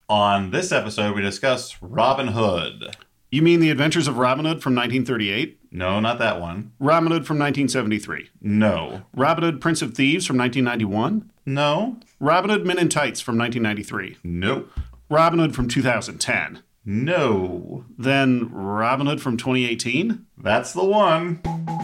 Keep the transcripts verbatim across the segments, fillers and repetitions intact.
On this episode, we discuss Robin Hood. You mean The Adventures of Robin Hood from nineteen thirty-eight? No, not that one. Robin Hood from nineteen seventy-three? No. Robin Hood, Prince of Thieves from nineteen ninety-one? No. Robin Hood, Men in Tights from nineteen ninety-three? Nope. Robin Hood from two thousand ten? No. Then Robin Hood from twenty eighteen? That's the one.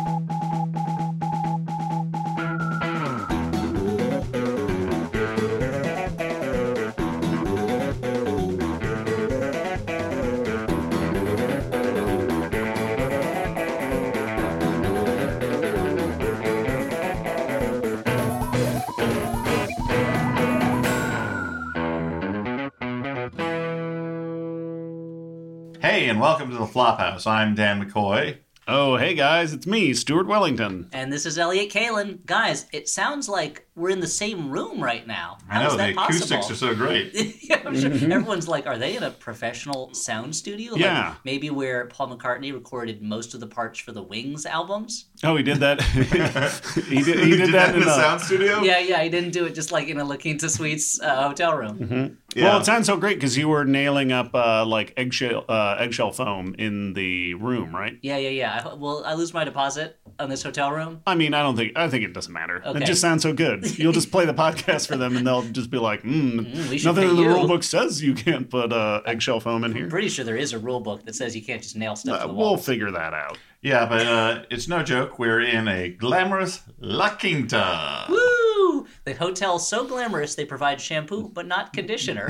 Hey, and welcome to the Flophouse. I'm Dan McCoy. Oh, hey guys, it's me, Stuart Wellington. And this is Elliot Kalin. Guys, it sounds like we're in the same room right now. How I know, is that the possible? acoustics are so great. Yeah, I'm sure everyone's like, are they in a professional sound studio? Like Yeah. maybe where Paul McCartney recorded most of the parts for the Wings albums? Oh, he did that. he did, he did, You did that, that in in a a sound studio? Yeah, yeah, he didn't do it just like in a La Quinta Suites uh, hotel room. Mm-hmm. Yeah. Well, it sounds so great because you were nailing up uh, like eggshell uh, eggshell foam in the room, right? Yeah, yeah, yeah. I, will I lose my deposit on this hotel room? I mean, I don't think I think it doesn't matter. Okay. It just sounds so good. You'll just play the podcast for them, and they'll just be like, mm, Mm, we should "Nothing pay in the you." rule book says you can't put uh, eggshell foam in I'm here." pretty sure there is a rule book that says you can't just nail stuff Uh, to the we'll wall. figure that out. Yeah, but uh, it's no joke. We're in a glamorous La Quinta. Woo! The hotel's so glamorous they provide shampoo but not conditioner.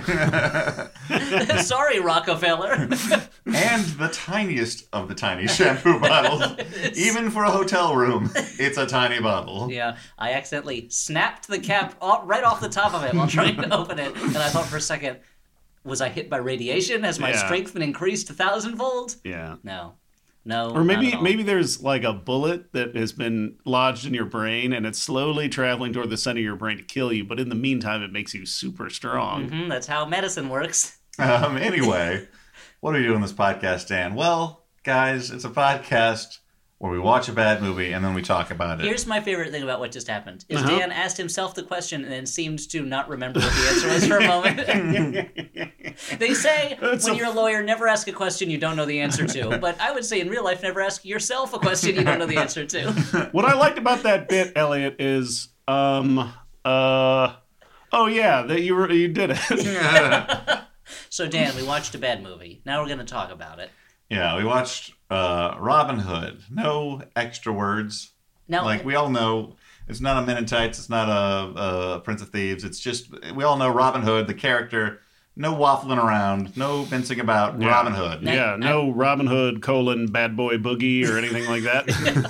Sorry, Rockefeller. And the tiniest of the tiny shampoo bottles. Even for a hotel room, it's a tiny bottle. Yeah, I accidentally snapped the cap off, right off the top of it while trying to open it, and I thought for a second, was I hit by radiation? Has my Yeah. strength been increased a thousandfold? Yeah. No. No. Or maybe not at all. maybe there's like a bullet that has been lodged in your brain and it's slowly traveling toward the center of your brain to kill you, but in the meantime it makes you super strong. Mhm, that's how medicine works. Um, anyway, what do we do in this podcast, Dan? Well, guys, it's a podcast where we watch a bad movie and then we talk about it. Here's my favorite thing about what just happened. Is Uh-huh. Dan asked himself the question and then seemed to not remember what the answer was for a moment. They say That's when a- you're a lawyer, never ask a question you don't know the answer to. But I would say in real life, never ask yourself a question you don't know the answer to. What I liked about that bit, Elliot, is um uh oh yeah, that you were you did it. So Dan, we watched a bad movie. Now we're going to talk about it. Yeah, we watched uh, Robin Hood. No extra words. Now, Like, we all know it's not a Men in Tights. It's not a, a Prince of Thieves. It's just, we all know Robin Hood, the character. No waffling around. No mincing about. Yeah. Robin Hood. Yeah, no Robin Hood colon bad boy boogie or anything like that.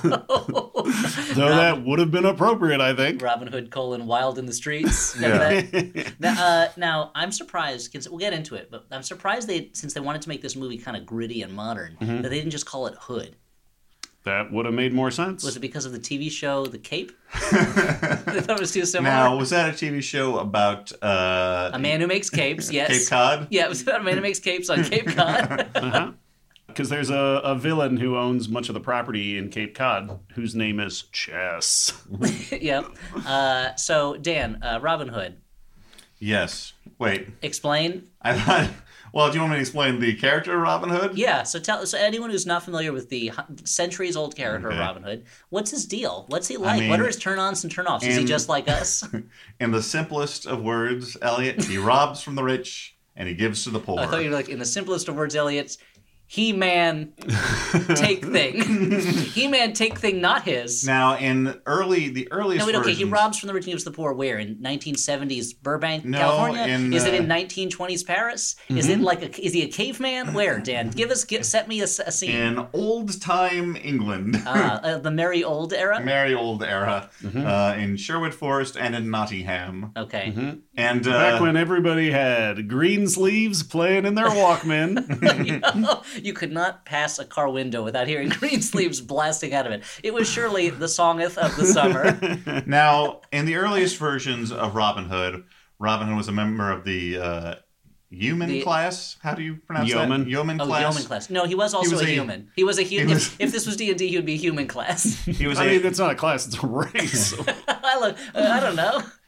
Though that would have been appropriate, I think. Robin Hood colon wild in the streets. Yeah. Remember that? Now, uh, now, I'm surprised, 'cause we'll get into it, but I'm surprised they, since they wanted to make this movie kind of gritty and modern, Mm-hmm. that they didn't just call it Hood. That would have made more sense. Was it because of the T V show The Cape? They thought it was too similar. Now, was that a T V show about uh, A man who makes capes, yes. Cape Cod? Yeah, it was about a man who makes capes on Cape Cod. Uh-huh. Because there's a, a villain who owns much of the property in Cape Cod, whose name is Chess. Yep. Uh, so, Dan, uh, Robin Hood, Yes. Wait. explain. I thought. Well, do you want me to explain the character of Robin Hood? Yeah, so tell so anyone who's not familiar with the centuries-old character Okay. of Robin Hood, what's his deal? What's he like? mean, what are his turn-ons and turn-offs? Is he in- just like us? In the simplest of words, Elliot, he robs from the rich and he gives to the poor. I thought you were like, in the simplest of words, Elliot, He-Man take thing. He-Man take thing, not his. Now, in early the earliest No, wait, okay, versions, he robs from the rich and gives to the poor where? In nineteen seventies Burbank, No, California? in, Is it uh, in nineteen twenties Paris? Is it like a, is he a caveman? Where, Dan? Give us, get, set me a, s- a scene. in old time England, Ah, uh, the merry old era? merry old era, uh, in Sherwood Forest and in Nottingham, Okay. and uh, Back when everybody had green sleeves playing in their Walkman. You could not pass a car window without hearing green sleeves blasting out of it. It was surely the songeth of the summer. now in the earliest versions of Robin Hood, Robin Hood was a member of the uh, Yeoman The- class. How do you pronounce Yeoman? that? Yeoman Oh, class. yeoman class. No, he was also was a, a- human. He was a human. he If, was- if this was D and D, he would be a human class. He was I a mean, it's not a class, it's a race. I look. Uh, I don't know.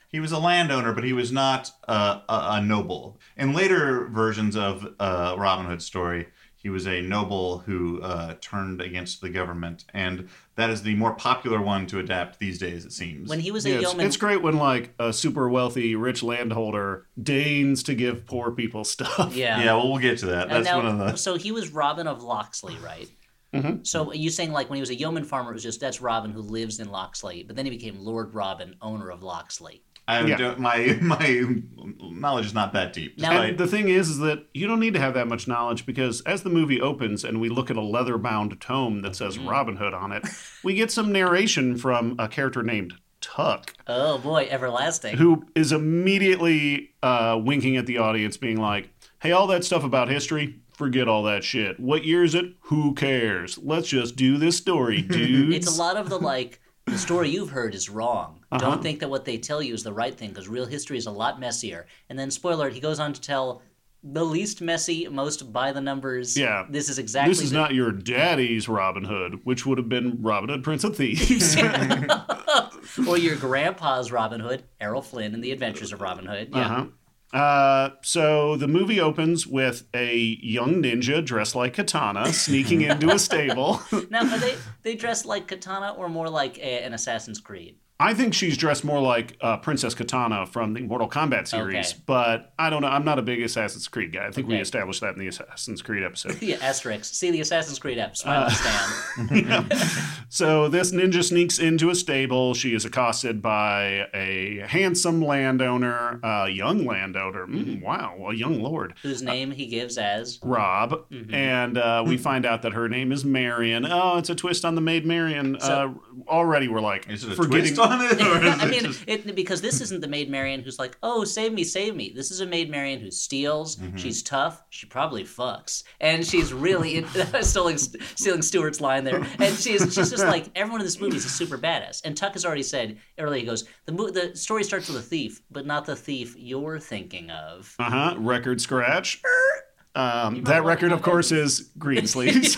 He was a landowner, but he was not uh, a, a noble. In later versions of uh, Robin Hood's story, he was a noble who uh, turned against the government, and that is the more popular one to adapt these days, it seems. When he was a Yeah, it's, yeoman, it's great when like a super wealthy rich landholder deigns to give poor people stuff. yeah, Yeah, well, we'll get to that. And That's now- one of the... So he was Robin of Locksley, right? Mm-hmm. So are you saying like when he was a yeoman farmer, it was just that's Robin who lives in Locksley, but then he became Lord Robin, owner of Locksley. I Yeah. don't, my my knowledge is not that deep. Now- despite- And the thing is, is that you don't need to have that much knowledge because as the movie opens and we look at a leather-bound tome that says Mm-hmm. Robin Hood on it, we get some narration from a character named Tuck, Oh boy, everlasting. who is immediately uh, winking at the audience, being like, hey, all that stuff about history, forget all that shit. What year is it? Who cares? Let's just do this story, dudes. It's a lot of the like the story you've heard is wrong. Uh-huh. Don't think that what they tell you is the right thing because real history is a lot messier. And then spoiler, alert, he goes on to tell the least messy, most by the numbers. Yeah. This is exactly This is the- not your daddy's Robin Hood, which would have been Robin Hood, Prince of Thieves. or your grandpa's Robin Hood, Errol Flynn in The Adventures of Robin Hood. Yeah. Uh-huh. Uh, so the movie opens with a young ninja dressed like Katana sneaking into a stable. Now, are they they dressed like Katana or more like a, an Assassin's Creed? I think she's dressed more like uh, Princess Katana from the Mortal Kombat series, Okay. but I don't know. I'm not a big Assassin's Creed guy. I think we Okay. established that in the Assassin's Creed episode. Yeah, asterisk. See the Assassin's Creed app. Uh, Smile stand. So this ninja sneaks into a stable. She is accosted by a handsome landowner, a young landowner. Mm, wow, a young lord. Whose name he gives as Rob, Mm-hmm. and uh, we find out that her name is Marion. Oh, it's a twist on the Maid Marian. So- uh, already we're like Is it a forgetting. twist on it? Or is I it mean, just... it, because this isn't the Maid Marian who's like, oh, save me, save me. This is a Maid Marian who steals. Mm-hmm. She's tough. She probably fucks, and she's really in, stealing, stealing Stewart's line there. And she's she's just like everyone in this movie is a super badass. And Tuck has already said earlier. He goes, the mo- the story starts with a thief, but not the thief you're thinking of. Uh huh. Record scratch. Um, You that might record, wanna of course, is Greensleeves.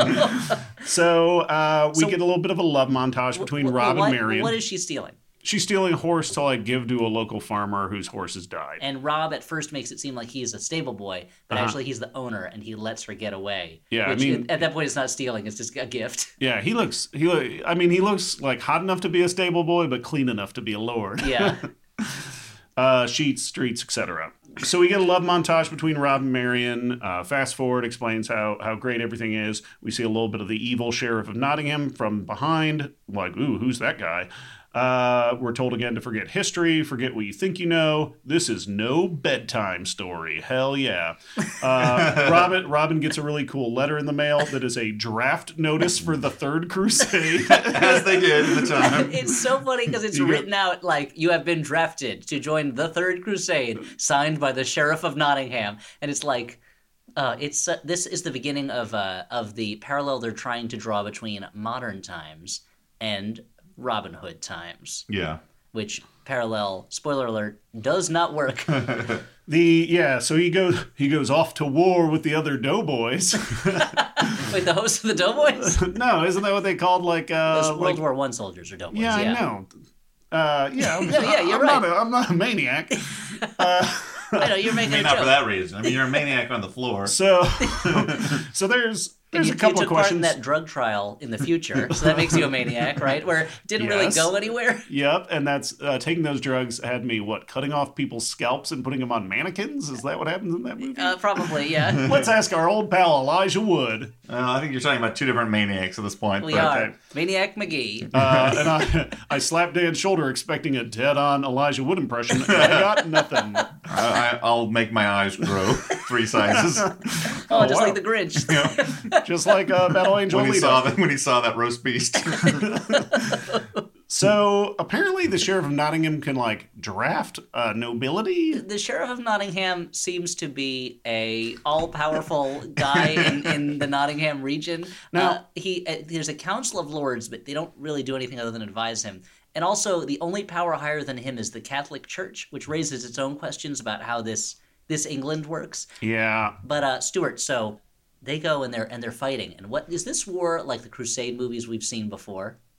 so uh, we So- get a little bit of a love montage between Wh- Rob what- and Marion. What is she stealing? She's stealing a horse to like give to a local farmer whose horse has died. And Rob at first makes it seem like he's a stable boy, but Uh-huh. actually he's the owner, and he lets her get away. Yeah, I which mean- at that point it's not stealing; it's just a gift. Yeah, he looks. He. Look, I mean, he looks like hot enough to be a stable boy, but clean enough to be a lord. Yeah. uh, sheets, streets, et cetera. So we get a love montage between Rob and Marion. Uh, fast forward explains how how great everything is. We see a little bit of the evil sheriff of Nottingham from behind. Like, ooh, who's that guy? Uh, we're told again to forget history, forget what you think you know. This is no bedtime story. Hell yeah. Uh, Robin, Robin gets a really cool letter in the mail that is a draft notice for the Third Crusade. As they did at the time. It's so funny because it's You got- written out like you have been drafted to join the Third Crusade, signed by the Sheriff of Nottingham, and it's like. Uh, it's uh, this is the beginning of uh, of the parallel they're trying to draw between modern times and Robin Hood times, Yeah. which parallel, spoiler alert, does not work. The yeah, so he goes he goes off to war with the other doughboys. Wait, the host of the Doughboys? No, isn't that what they called like uh Those World like, War One soldiers or Doughboys. yeah, Yeah, I know. Uh, yeah, I'm, No, yeah, you're I'm right. Not a, I'm not a maniac. I know you're making I mean, a not joke. for that reason. I mean, you're a maniac on the floor. So, so there's there's you, a couple you of took part in questions. that drug trial in the future, so that makes you a maniac, right? Where it didn't really Yes. go anywhere. Yep, and that's uh, taking those drugs had me what cutting off people's scalps and putting them on mannequins. Is that what happens in that movie? Uh, probably, yeah. Let's ask our old pal Elijah Wood. Uh, I think you're talking about two different maniacs at this point. We but- are okay. Maniac McGee. Uh, and I, I slapped Dan's shoulder expecting a dead-on Elijah Wood impression. And I got nothing. I, I, I'll make my eyes grow three sizes. Oh, just wow. like the Grinch. Just like uh, Battle Angel when he Alita. saw that, when he saw that roast beast. So apparently the sheriff of Nottingham can like draft uh, nobility. The Sheriff of Nottingham seems to be a all-powerful guy in, in the Nottingham region. Now- uh, he uh, there's a council of lords, but they don't really do anything other than advise him. And also, the only power higher than him is the Catholic Church, which raises its own questions about how this this England works. Yeah. But uh, Stuart, so they go and they're and they're fighting. And what is this war like the Crusade movies we've seen before?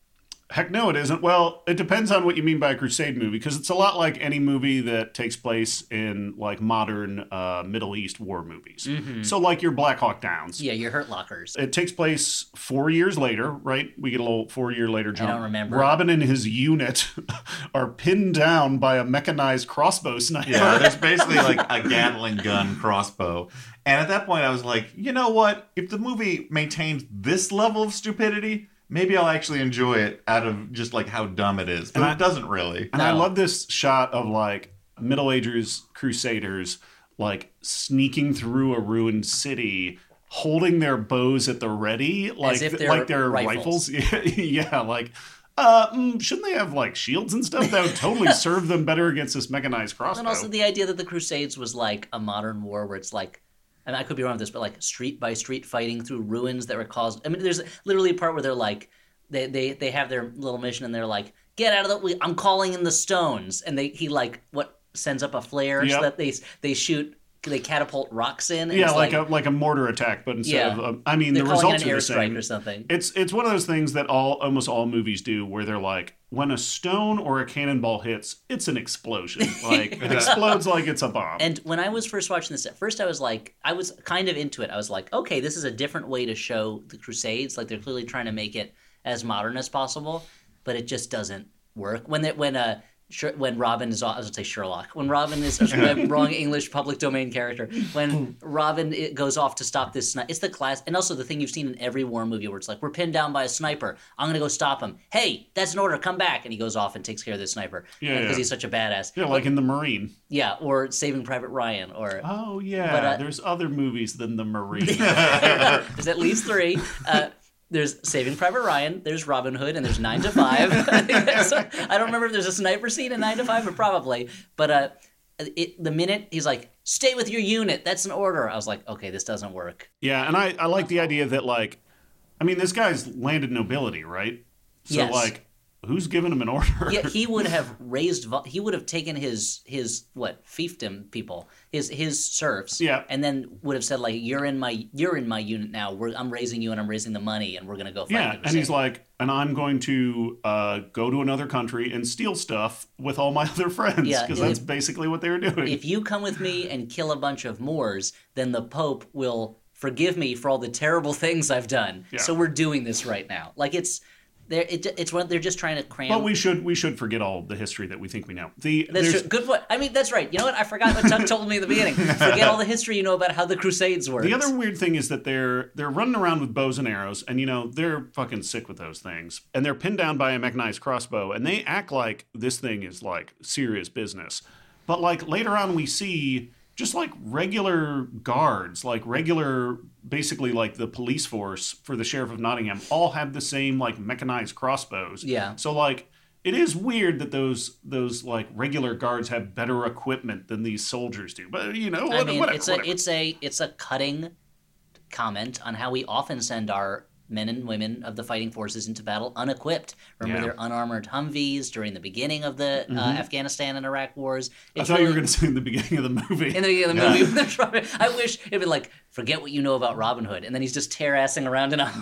Heck no, it isn't. Well, it depends on what you mean by a crusade movie, because it's a lot like any movie that takes place in like modern uh, Middle East war movies. Mm-hmm. So like your Black Hawk Downs. Yeah, your Hurt Lockers. It takes place four years later, right? We get a little four year later jump. I don't remember. Robin and his unit are pinned down by a mechanized crossbow sniper. Yeah, there's basically like a Gatling gun crossbow. And at that point, I was like, you know what? If the movie maintains this level of stupidity, maybe I'll actually enjoy it out of just like how dumb it is. But And I- it doesn't really. And I love this shot of like Middle Ages crusaders like sneaking through a ruined city, holding their bows at the ready, like if they're like they're rifles. rifles. yeah, like uh, mm, shouldn't they have like shields and stuff? That would totally serve them better against this mechanized crossbow. And also the idea that the Crusades was like a modern war where it's like, and I could be wrong with this, but like street by street fighting through ruins that were caused. I mean, there's literally a part where they're like, they they, they have their little mission and they're like, get out of the, I'm calling in the stones. And they he like, what, sends up a flare Yep. so that they they shoot, they catapult rocks in. And yeah, it's like, a like a mortar attack, but instead Yeah. of um, I mean they're the calling results it an are the airstrike same. or something. It's it's one of those things that all almost all movies do, where they're like, when a stone or a cannonball hits, it's an explosion. Like it explodes like it's a bomb. And when I was first watching this, at first I was like, I was kind of into it. I was like, okay, this is a different way to show the Crusades. Like they're clearly trying to make it as modern as possible, but it just doesn't work. When they, when uh when Robin is, I was going to say Sherlock, when Robin is, a wrong English public domain character, when Robin it goes off to stop this sniper, it's the class, and also the thing you've seen in every war movie where it's like, we're pinned down by a sniper, I'm going to go stop him. Hey, that's an order, come back. And he goes off and takes care of the sniper. Yeah, Because yeah. he's such a badass. yeah, like in the Marine. Yeah, or Saving Private Ryan, or Oh yeah, But, uh, there's other movies than the Marine. there's at least three. Uh, there's Saving Private Ryan, there's Robin Hood, and there's Nine to Five. I, think that's- I don't remember if there's a sniper scene in Nine to Five, but probably. But uh, it, the minute he's like, stay with your unit, that's an order, I was like, okay, this doesn't work. Yeah, and I, I like the idea that, like, I mean, this guy's landed nobility, right? So, Yes. like, who's giving him an order? Yeah, he would have raised, vo- he would have taken his, his what, fiefdom people, his his serfs, Yeah. and then would have said, like, you're in my you're in my unit now, we're, I'm raising you and I'm raising the money, and we're going to go fight Yeah, the and he's Crusade. like, and I'm going to uh, go to another country and steal stuff with all my other friends, Yeah, because if- that's basically what they were doing. If you come with me and kill a bunch of Moors, then the Pope will forgive me for all the terrible things I've done. Yeah. So we're doing this right now. Like it's they're it, it's what they're just trying to cram. but we should we should forget all the history that we think we know. The that's there's true. Good point. I mean, that's right. You know what? I forgot what Tuck told me in the beginning. Forget all the history you know about how the Crusades worked. the other weird thing is that they're they're running around with bows and arrows, and you know they're fucking sick with those things, and they're pinned down by a mechanized crossbow, and they act like this thing is like serious business. But like later on, we see just like regular guards, like regular, basically like the police force for the Sheriff of Nottingham, all have the same like mechanized crossbows. Yeah. So like. It is weird that those those like regular guards have better equipment than these soldiers do, but you know, I what, mean, whatever, it's a whatever. it's a it's a cutting comment on how we often send our men and women of the fighting forces into battle unequipped. Remember Yeah. their unarmored Humvees during the beginning of the uh, Afghanistan and Iraq wars. I It's thought you were really- going to say in the beginning of the movie. in the beginning of the movie. when they're trying- I wish it'd been like, forget what you know about Robin Hood, and then he's just tear-assing around in a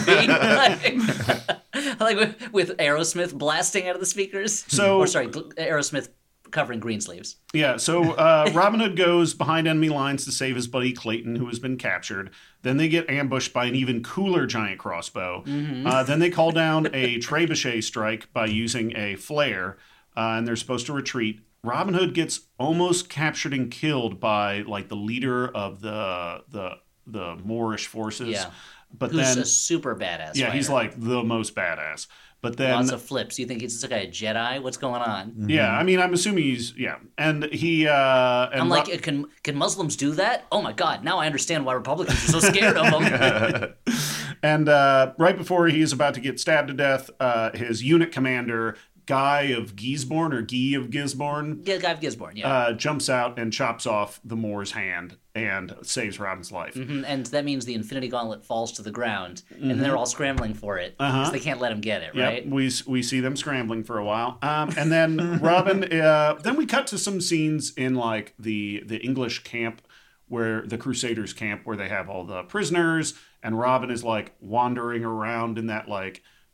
Humvee, like, like with, with Aerosmith blasting out of the speakers. So- or sorry, gl- Aerosmith covering Greensleeves. Yeah, so uh, Robin Hood goes behind enemy lines to save his buddy Clayton, who has been captured. Then they get ambushed by an even cooler giant crossbow. Uh, then they call down a trebuchet strike by using a flare, uh, and they're supposed to retreat. Robin Hood gets almost captured and killed by like the leader of the the the Moorish forces. Yeah. But Who's then a super badass yeah, he's fighter. like the most badass. But then Lots of flips. You think he's this guy a Jedi? What's going on? yeah, I mean, I'm assuming he's yeah, and he uh, and I'm Ro- like, can can Muslims do that? Oh my God! Now I understand why Republicans are so scared of them. And uh, right before he's about to get stabbed to death, uh, his unit commander, Guy of Gisborne or Guy of Gisborne, Yeah, Guy of Gisborne. Yeah. uh, jumps out and chops off the Moor's hand and saves Robin's life. Mhm, and that means the Infinity Gauntlet falls to the ground, and they're all scrambling for it because Uh-huh. they can't let him get it, Yep, right? we we see them scrambling for a while, um, and then Robin. Uh, then we cut to some scenes in like the the English camp, where the Crusaders camp, where they have all the prisoners, and Robin is like wandering around in that like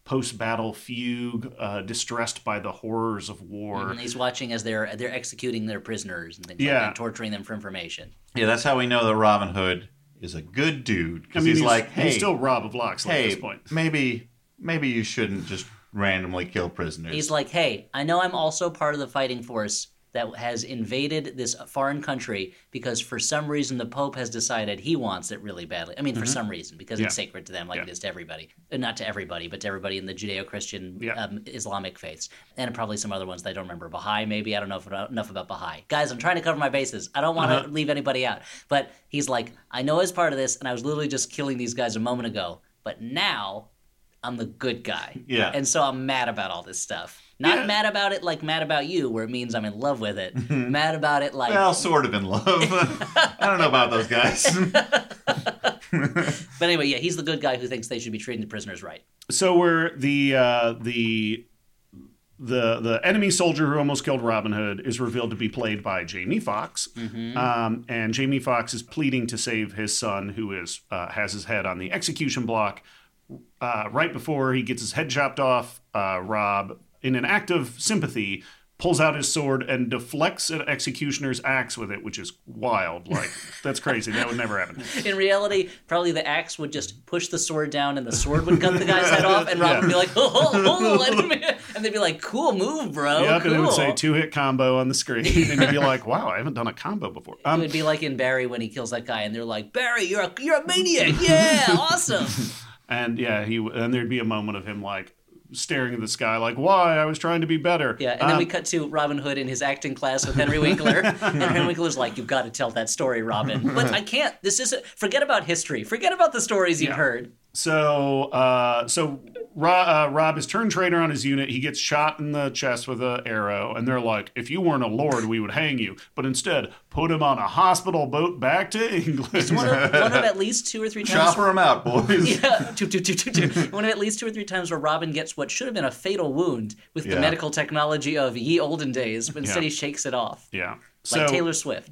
post-battle fugue, uh, distressed by the horrors of war. And he's watching as they're they're executing their prisoners and things Yeah. like that, torturing them for information. Yeah, that's how we know that Robin Hood is a good dude. I Because mean, he's, like, hey, he's still Rob of Locksley hey, at this point. maybe, maybe you shouldn't just randomly kill prisoners. He's like, hey, I know I'm also part of the fighting force that has invaded this foreign country because for some reason the Pope has decided he wants it really badly. I mean, for some reason, because Yeah. it's sacred to them like Yeah. it is to everybody. Uh, Not to everybody, but to everybody in the Judeo-Christian Yeah. um, Islamic faiths. And probably some other ones that I don't remember. Baha'i, maybe. I don't know if, enough about Baha'i. Guys, I'm trying to cover my bases. I don't want to Uh-huh. leave anybody out. But he's like, I know I was part of this, and I was literally just killing these guys a moment ago. But now I'm the good guy. Yeah. And so I'm mad about all this stuff. Not Yeah. mad about it like mad about you, where it means I'm in love with it. Mad about it like... well, sort of in love. I don't know about those guys. But anyway, yeah, he's the good guy who thinks they should be treating the prisoners right. So we're the uh, the the the enemy soldier who almost killed Robin Hood is revealed to be played by Jamie Foxx, um, and Jamie Foxx is pleading to save his son, who is uh, has his head on the execution block. Uh, right before he gets his head chopped off, uh, Rob, in an act of sympathy, pulls out his sword and deflects an executioner's axe with it, which is wild. Like, that's crazy. That would never happen. In reality, probably the axe would just push the sword down and the sword would cut the guy's head off, and Rob Yeah. would be like, oh, oh, oh, I didn't mean it." And they'd be like, cool move, bro, Yep, cool. and it would say two-hit combo on the screen, and you'd be like, wow, I haven't done a combo before. It Um, would be like in Barry when he kills that guy, and they're like, Barry, you're a, you're a maniac, yeah, awesome. and yeah, he and there'd be a moment of him, like, staring at the sky like, why? I was trying to be better. Yeah, and then Um, we cut to Robin Hood in his acting class with Henry Winkler. And Henry Winkler's like, you've got to tell that story, Robin. But I can't. This is forget about history. Forget about the stories you've Yeah. heard. So, uh, so Rob, uh, Rob is turned traitor on his unit. He gets shot in the chest with an arrow, and they're like, "If you weren't a lord, we would hang you." But instead, put him on a hospital boat back to England. One of, one of at least two or three times. Chopper them out, boys. Yeah, two, two, two, two, two. One of at least two or three times where Robin gets what should have been a fatal wound with the Yeah. medical technology of ye olden days, but instead Yeah. he shakes it off. Yeah. Like So Taylor Swift.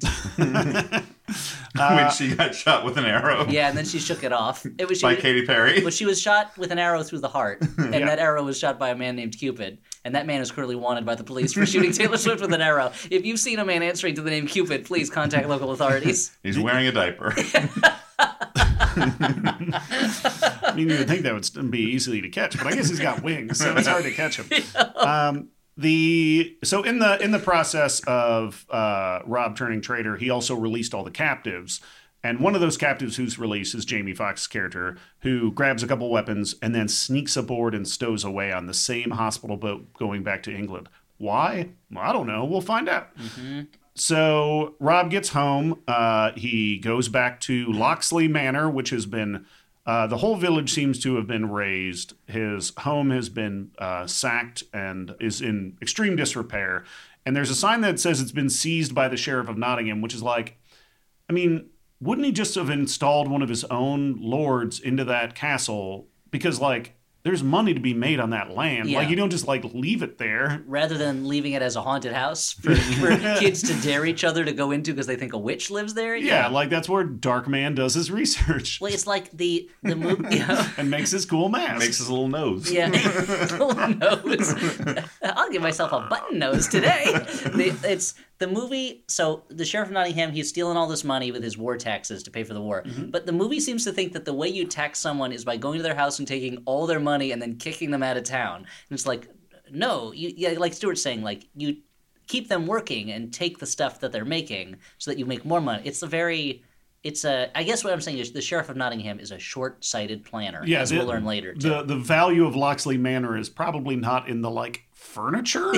when she got shot with an arrow Yeah, and then she shook it off. It was she by was- Katy Perry. But she was shot with an arrow through the heart, and Yeah. that arrow was shot by a man named Cupid. And that man is currently wanted by the police for shooting Taylor Swift with an arrow. If you've seen a man answering to the name Cupid, please contact local authorities. He's wearing a diaper. I mean, you would think that would be easily to catch, but I guess he's got wings, so it's hard to catch him. Um, the so in the in the process of uh, Rob turning traitor, he also released all the captives. And one of those captives who's released is Jamie Foxx's character, who grabs a couple weapons and then sneaks aboard and stows away on the same hospital boat going back to England. Why? Well, I don't know. We'll find out. So Rob gets home. Uh, he goes back to Locksley Manor, which has been, uh, the whole village seems to have been razed. His home has been uh, sacked and is in extreme disrepair. And there's a sign that says it's been seized by the Sheriff of Nottingham, which is like, I mean, wouldn't he just have installed one of his own lords into that castle? Because, like, there's money to be made on that land. Yeah. Like, you don't just, like, leave it there. Rather than leaving it as a haunted house for, for kids to dare each other to go into because they think a witch lives there. Yeah, like, that's where Darkman does his research Well, it's like the the movie. You know, and makes his cool mask. Makes his little nose. yeah, little nose. I'll give myself a button nose today. The, it's the movie. So the Sheriff of Nottingham, he's stealing all this money with his war taxes to pay for the war. But the movie seems to think that the way you tax someone is by going to their house and taking all their money and then kicking them out of town. And it's like, no, you yeah, like Stuart's saying, like you keep them working and take the stuff that they're making so that you make more money. It's a very It's a. I guess what I'm saying is the Sheriff of Nottingham is a short-sighted planner, Yeah, as the, we'll learn later. Too. The the value of Locksley Manor is probably not in the like furniture.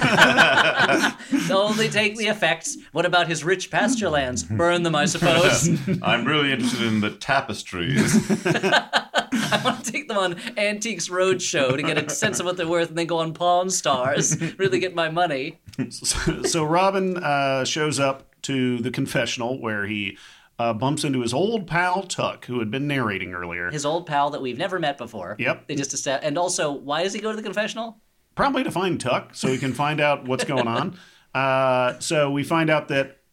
No, they take the effects. What about his rich pasture lands? Burn them, I suppose. I'm really interested in the tapestries. I want to take them on Antiques Roadshow to get a sense of what they're worth, and then go on Pawn Stars, really get my money. so, so Robin uh, shows up to the confessional where he uh, bumps into his old pal Tuck, who had been narrating earlier. His old pal that we've never met before. Yep. They just esta- and also, why does he go to the confessional? Probably to find Tuck, so he can find out what's going on. Uh, so we find out that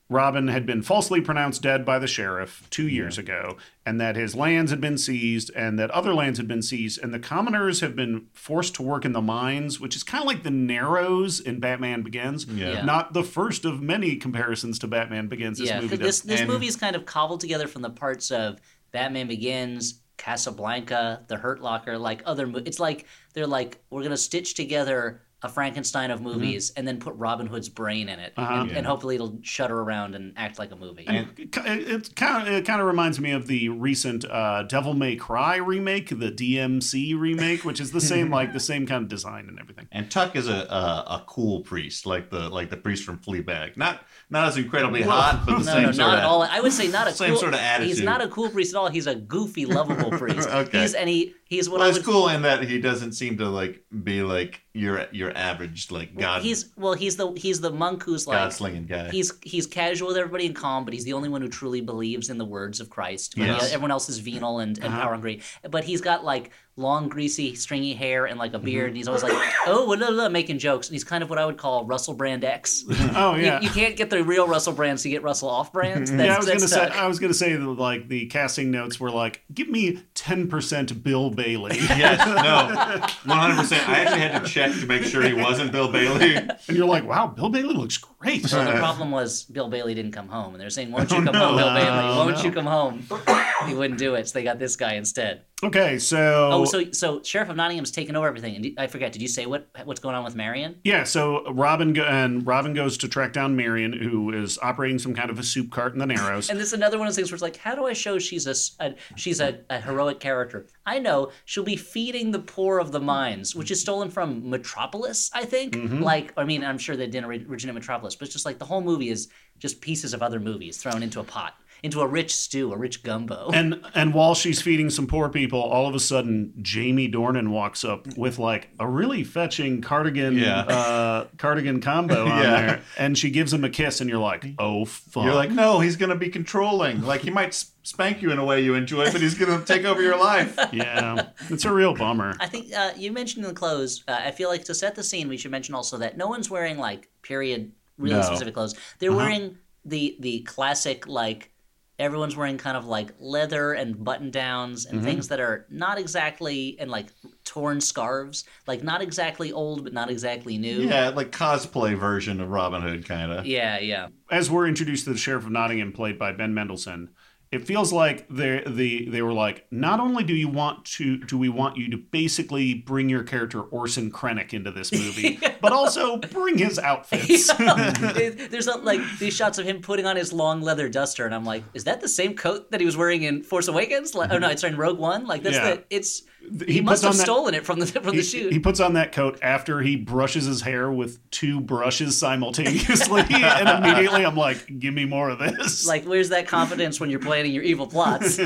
Robin had been falsely pronounced dead by the sheriff two years yeah. ago, and that his lands had been seized, and that other lands had been seized, and the commoners have been forced to work in the mines, which is kind of like the Narrows in Batman Begins. Yeah. Yeah. Not the first of many comparisons to Batman Begins. This yeah, movie this, this and... movie is kind of cobbled together from the parts of Batman Begins, Casablanca, The Hurt Locker, like other movies. It's like they're like, we're going to stitch together a Frankenstein of movies mm-hmm. and then put Robin Hood's brain in it, uh-huh. and, yeah. and hopefully it'll shudder around and act like a movie. And it kind of it kind of reminds me of the recent uh, Devil May Cry remake, the D M C remake, which is the same like the same kind of design and everything. And Tuck is a a, a cool priest, like the like the priest from Fleabag. Not not as incredibly well, hot, but the no, same no, sort not of at all. I would say not a same cool, sort of attitude. He's not a cool priest at all. He's a goofy, lovable priest. Okay. He's and he he's what well, I would. It's cool in that he doesn't seem to like be like your your average like God. He's well, he's the he's the monk who's like God-slinging guy. He's he's casual with everybody and calm, but he's the only one who truly believes in the words of Christ. When Yes. he- everyone else is venal and, and Uh-huh. power hungry. But he's got like long, greasy, stringy hair and like a beard, Mm-hmm. and he's always like, oh, blah, blah, blah, making jokes. And he's kind of what I would call Russell Brand X. Oh yeah. You, you can't get the real Russell Brand, so you get Russell off brand. That's, yeah, I was gonna that's say. Tuck. I was gonna say that, like the casting notes were like, "Give me ten percent Bill Bailey," Yes, no, one hundred percent. I actually had to check to make sure he wasn't Bill Bailey. and you're like, "Wow, Bill Bailey looks great." Well, the problem was Bill Bailey didn't come home, and they're saying, "Won't you Oh, come no. home, Bill Bailey? Oh, Won't no. you come home?" He wouldn't do it, so they got this guy instead. Okay, so Oh, so so Sheriff of Nottingham's taken over everything, and did- I forget. Did you say what what's going on with Marion? yeah, so Robin go- and Robin goes to track down Marion, who is operating some kind of a soup cart in the Narrows. And this is another one of those things where it's like, how do I show she's a, s- a- she's a, a heroic character? I know she'll be feeding the poor of the mines, which is stolen from Metropolis, I think. Mm-hmm. Like, I mean, I'm sure they didn't ori- originate Metropolis, but it's just like the whole movie is just pieces of other movies thrown into a pot, into a rich stew, a rich gumbo. And and while she's feeding some poor people, all of a sudden Jamie Dornan walks up with like a really fetching cardigan Yeah. uh, cardigan combo on Yeah. there, and she gives him a kiss, and you're like, oh fuck. You're like, no, he's gonna be controlling. Like he might s- spank you in a way you enjoy, but he's gonna take over your life. yeah, it's a real bummer. I think uh, you mentioned in the clothes. Uh, I feel like to set the scene, we should mention also that no one's wearing like period really No. specific clothes. They're Uh-huh. wearing the the classic like everyone's wearing kind of like leather and button downs and Mm-hmm. things that are not exactly and like torn scarves, like not exactly old but not exactly new. Yeah, like cosplay version of Robin Hood, kind of. Yeah, yeah. As we're introduced to the Sheriff of Nottingham, played by Ben Mendelsohn, it feels like they the they were like, not only do you want to do we want you to basically bring your character Orson Krennic into this movie, but also bring his outfits. It- There's a, like these shots of him putting on his long leather duster, and I'm like, is that the same coat that he was wearing in Force Awakens? Like, oh no, it's in Rogue One. Like that's Yeah. the it's. He He, must puts on have that- stolen it from the from He, the shoot. he puts on that coat after he brushes his hair with two brushes simultaneously, and immediately I'm like, give me more of this. Like, where's that confidence when you're planning your evil plots?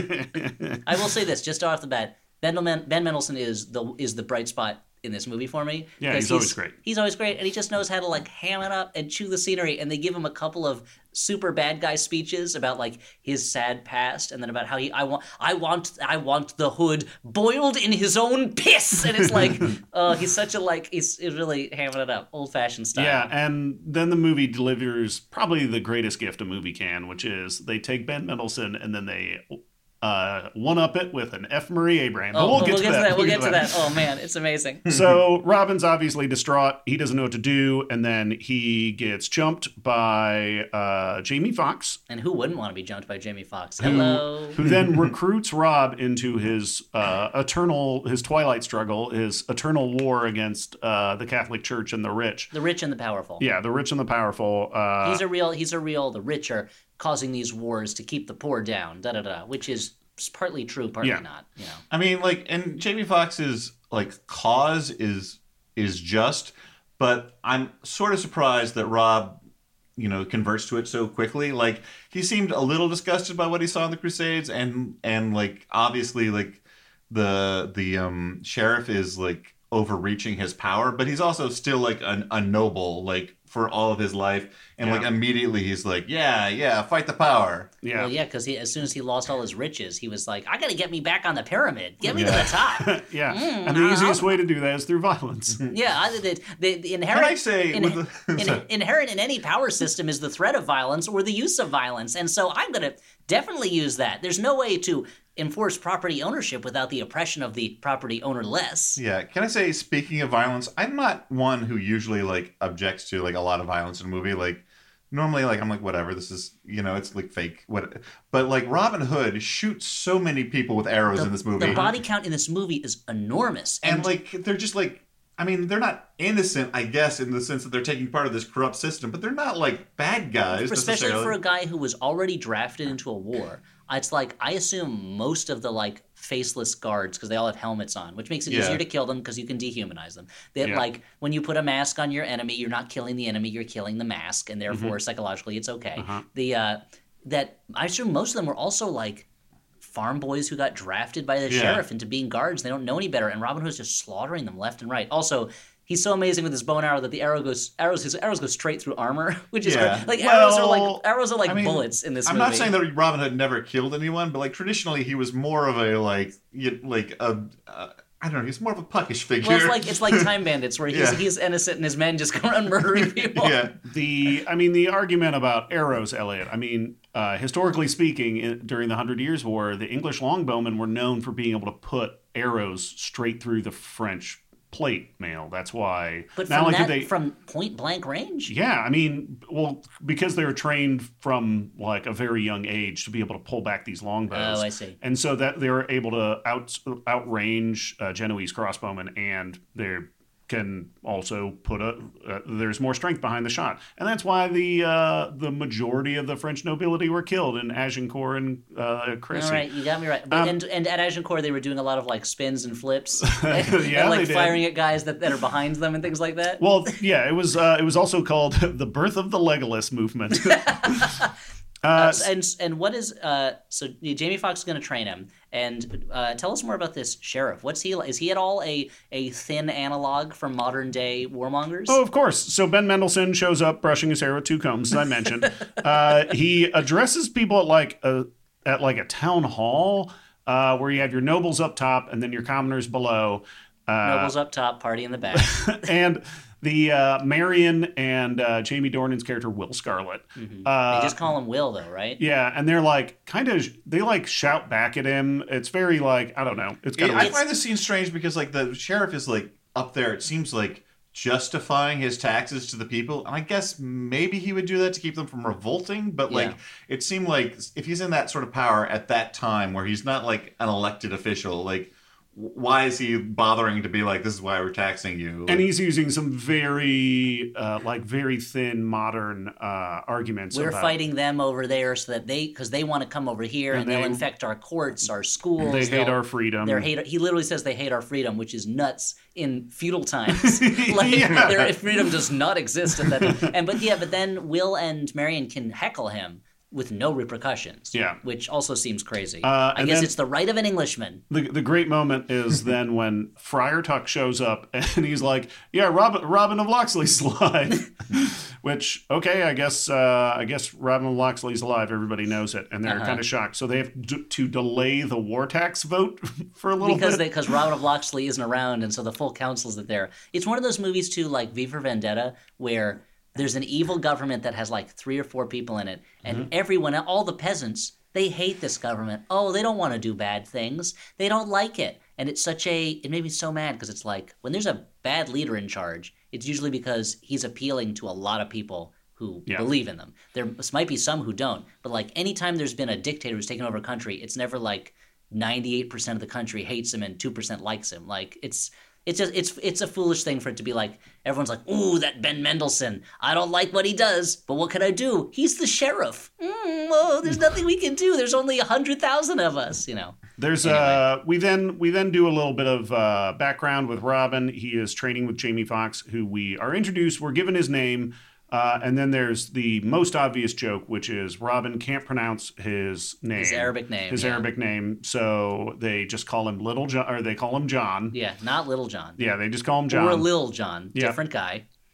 I will say this, just off the bat, Ben, Men- Ben Mendelsohn is the is the bright spot in this movie for me. Yeah, 'Cause he's always great. He's always great, and he just knows how to like ham it up and chew the scenery. And they give him a couple of super bad guy speeches about like his sad past, and then about how he I want I want I want the Hood boiled in his own piss, and it's like, oh, he's such a like he's, he's really hamming it up, old fashioned style. Yeah, and then the movie delivers probably the greatest gift a movie can, which is they take Ben Mendelsohn and then they uh, one-up it with an F. Murray Abraham. But Oh, we'll, get, to that. We'll get to that. Oh man, it's amazing. So Robin's obviously distraught. He doesn't know what to do, and then he gets jumped by uh, Jamie Foxx, And who wouldn't want to be jumped by Jamie Foxx? Hello. who then recruits Rob into his uh, eternal, his Twilight struggle, his eternal war against uh, the Catholic Church and the rich. The rich and the powerful. Yeah, the rich and the powerful. Uh, He's a real. He's a real. The rich are causing these wars to keep the poor down. Da da da. Which is partly true, partly Yeah. not. You know. I mean, like, and Jamie Foxx's like cause is is just, but I'm sort of surprised that Rob, you know, converts to it so quickly. Like, he seemed a little disgusted by what he saw in the Crusades, and and like obviously like the the um sheriff is like overreaching his power, but he's also still like a, a noble, like for all of his life, and Yeah. like immediately he's like, yeah, yeah, fight the power. Yeah. Well, yeah, because as soon as he lost all his riches, he was like, "I got to get me back on the pyramid. Get me to Yeah. the top." yeah. Mm, and the uh, easiest way to do that is through violence. Yeah, I, the, the, the inherent Can I say in- with the- in- sorry. inherent in any power system is the threat of violence or the use of violence, and so I'm going to definitely use that. There's no way to enforce property ownership without the oppression of the property ownerless. Yeah, can I say, speaking of violence, I'm not one who usually like objects to like a lot of violence in a movie. Like normally, like I'm like whatever, this is you know it's like fake. What, but like Robin Hood shoots so many people with arrows The, in this movie, the body count in this movie is enormous, and like they're just like. I mean, they're not innocent, I guess, in the sense that they're taking part of this corrupt system, but they're not like bad guys. especially necessarily. for a guy who was already drafted into a war. It's like I assume most of the like faceless guards, because they all have helmets on, which makes it Yeah. easier to kill them because you can dehumanize them. That Yeah. like when you put a mask on your enemy, you're not killing the enemy, you're killing the mask, and therefore Mm-hmm. psychologically it's okay. Uh-huh. The uh, that I assume most of them were also like farm boys who got drafted by the Yeah. sheriff into being guards. They don't know any better, and Robin Hood's just slaughtering them left and right. Also, he's so amazing with his bow and arrow that the arrow goes arrows his arrows go straight through armor, which is Yeah. great. Like arrows are Well, like arrows are like I mean, bullets in this I'm movie. not saying that Robin Hood never killed anyone, but like traditionally he was more of a like y- like a uh, I don't know, he's more of a puckish figure. Well, it's like it's like Time Bandits, where he's Yeah. he's innocent and his men just go around murdering people. yeah, The, I mean, the argument about arrows, Elliot. I mean, uh, historically speaking, in, during the Hundred Years' War, the English longbowmen were known for being able to put arrows straight through the French plate mail. That's why. But not from only that, could they, from point blank range, yeah, I mean, well, because they were trained from like a very young age to be able to pull back these longbows. Oh, I see. And so that they were able to out outrange uh, Genoese crossbowmen, and they can also put a. Uh, there's more strength behind the shot, and that's why the uh, the majority of the French nobility were killed in Agincourt and uh, Crécy. all right, you got me right. But, Um, and and at Agincourt, they were doing a lot of like spins and flips, and, Yeah, and like they did. firing at guys that, that are behind them and things like that. Well, yeah, it was. Uh, it was also called the birth of the Legolas movement. Uh, and and what is uh so Jamie Foxx is going to train him, and uh, tell us more about this sheriff. What's he like? Is he at all a a thin analog from modern day warmongers? Oh, of course. So Ben Mendelsohn shows up brushing his hair with two combs, as I mentioned. uh, he addresses people at like a at like a town hall uh, where you have your nobles up top and then your commoners below. Uh, Nobles up top, party in the back. and the uh, Marion and uh, Jamie Dornan's character Will Scarlet. Uh, They just call him Will, though, right? yeah, and they're like kind of they like shout back at him. It's very like I don't know. It's kind I of find this scene strange because like the sheriff is like up there. It seems like justifying his taxes to the people, and I guess maybe he would do that to keep them from revolting. But like, Yeah. it seemed like if he's in that sort of power at that time, where he's not like an elected official, like why is he bothering to be like, this is why we're taxing you? Like, and he's using some very uh, like very thin modern uh, arguments. We're about, fighting them over there so that they, because they want to come over here and, And they'll they- infect our courts, our schools. They hate they'll- our freedom. They're hate. He literally says they hate our freedom, which is nuts in feudal times. like Yeah. their freedom does not exist at that time. And but yeah, but then Will and Marion can heckle him with no repercussions. Yeah. which also seems crazy. Uh, I and guess then- it's the right of an Englishman. The, the great moment is then when Friar Tuck shows up and he's like, "Yeah, Robin, Robin of Locksley's alive," which okay, I guess uh, I guess Robin of Locksley's alive. Everybody knows it, and they're Uh-huh. kind of shocked. So they have d- to delay the war tax vote for a little Because bit. they, because Robin of Locksley isn't around, and so the full council's not there. It's one of those movies too, like V for Vendetta, where there's an evil government that has like three or four people in it, and Mm-hmm. everyone, all the peasants, they hate this government. Oh, they don't want to do bad things. They don't like it, and it's such a. It made me so mad because it's like when there's a bad leader in charge, it's usually because he's appealing to a lot of people who Yeah. believe in them. There might be some who don't, but like anytime there's been a dictator who's taken over a country, it's never like ninety-eight percent of the country hates him and two percent likes him. Like it's it's just it's it's a foolish thing for it to be like everyone's like, "Ooh, that Ben Mendelsohn. I don't like what he does, but what can I do? He's the sheriff. Mm, oh, there's nothing we can do. There's only a hundred thousand of us, you know." There's uh we then we then do a little bit of uh, background with Robin. He is training with Jamie Foxx, who we are introduced. We're given his name. Uh, and then there's the most obvious joke, which is Robin can't pronounce his name, His Arabic name, his yeah. Arabic name. So they just call him Little John, or they call him John. Yeah, not Little John. Yeah, they just call him John. Or Lil John, Yeah. different guy.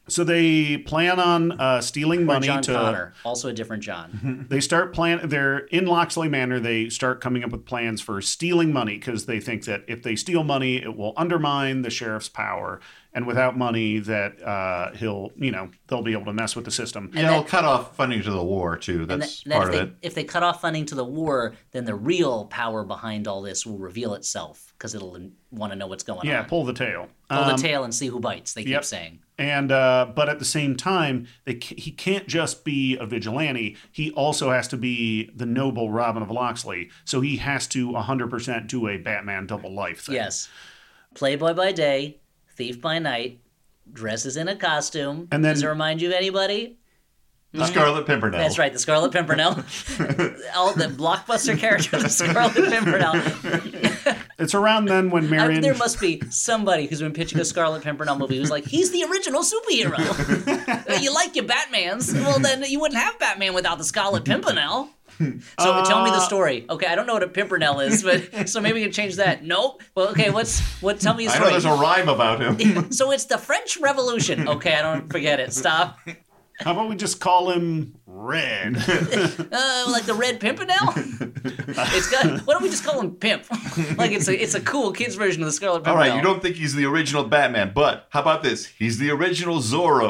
So they plan on uh, stealing Or money John to. Connor, also a different John. They start plan. They're in Loxley Manor. They start coming up with plans for stealing money because they think that if they steal money, it will undermine the sheriff's power, and without money, that uh, he'll, you know, they'll be able to mess with the system. Yeah, they'll cut off funding to the war too. And That's that, that part if, of they, it. if they cut off funding to the war, then the real power behind all this will reveal itself because it'll want to know what's going Yeah, on. pull the tail. Pull Um, the tail and see who bites. They yep. keep saying. And uh, but at the same time, they ca- he can't just be a vigilante. He also has to be the noble Robin of Loxley. So he has to one hundred percent do a Batman double life thing. Yes, playboy by day, thief by night, dresses in a costume. And then- Does it remind you of anybody? The Scarlet Pimpernel. That's right, the Scarlet Pimpernel. All the blockbuster character, the Scarlet Pimpernel. It's around then when I mean, Marion. there must be somebody who's been pitching a Scarlet Pimpernel movie who's like, he's the original superhero. You like your Batmans? Well, then you wouldn't have Batman without the Scarlet Pimpernel. So Uh, tell me the story. Okay, I don't know what a pimpernel is, but so maybe we can change that. Nope. Well, okay, what's what? Tell me a I know story. there's a rhyme about him. So it's the French Revolution. Okay, I don't forget it. Stop. How about we just call him Red? Uh, like the Red Pimpernel. It's got. Why don't we just call him Pimp? Like it's a it's a cool kids version of the Scarlet All Pimpernel. right, you don't think he's the original Batman, but how about this? He's the original Zorro.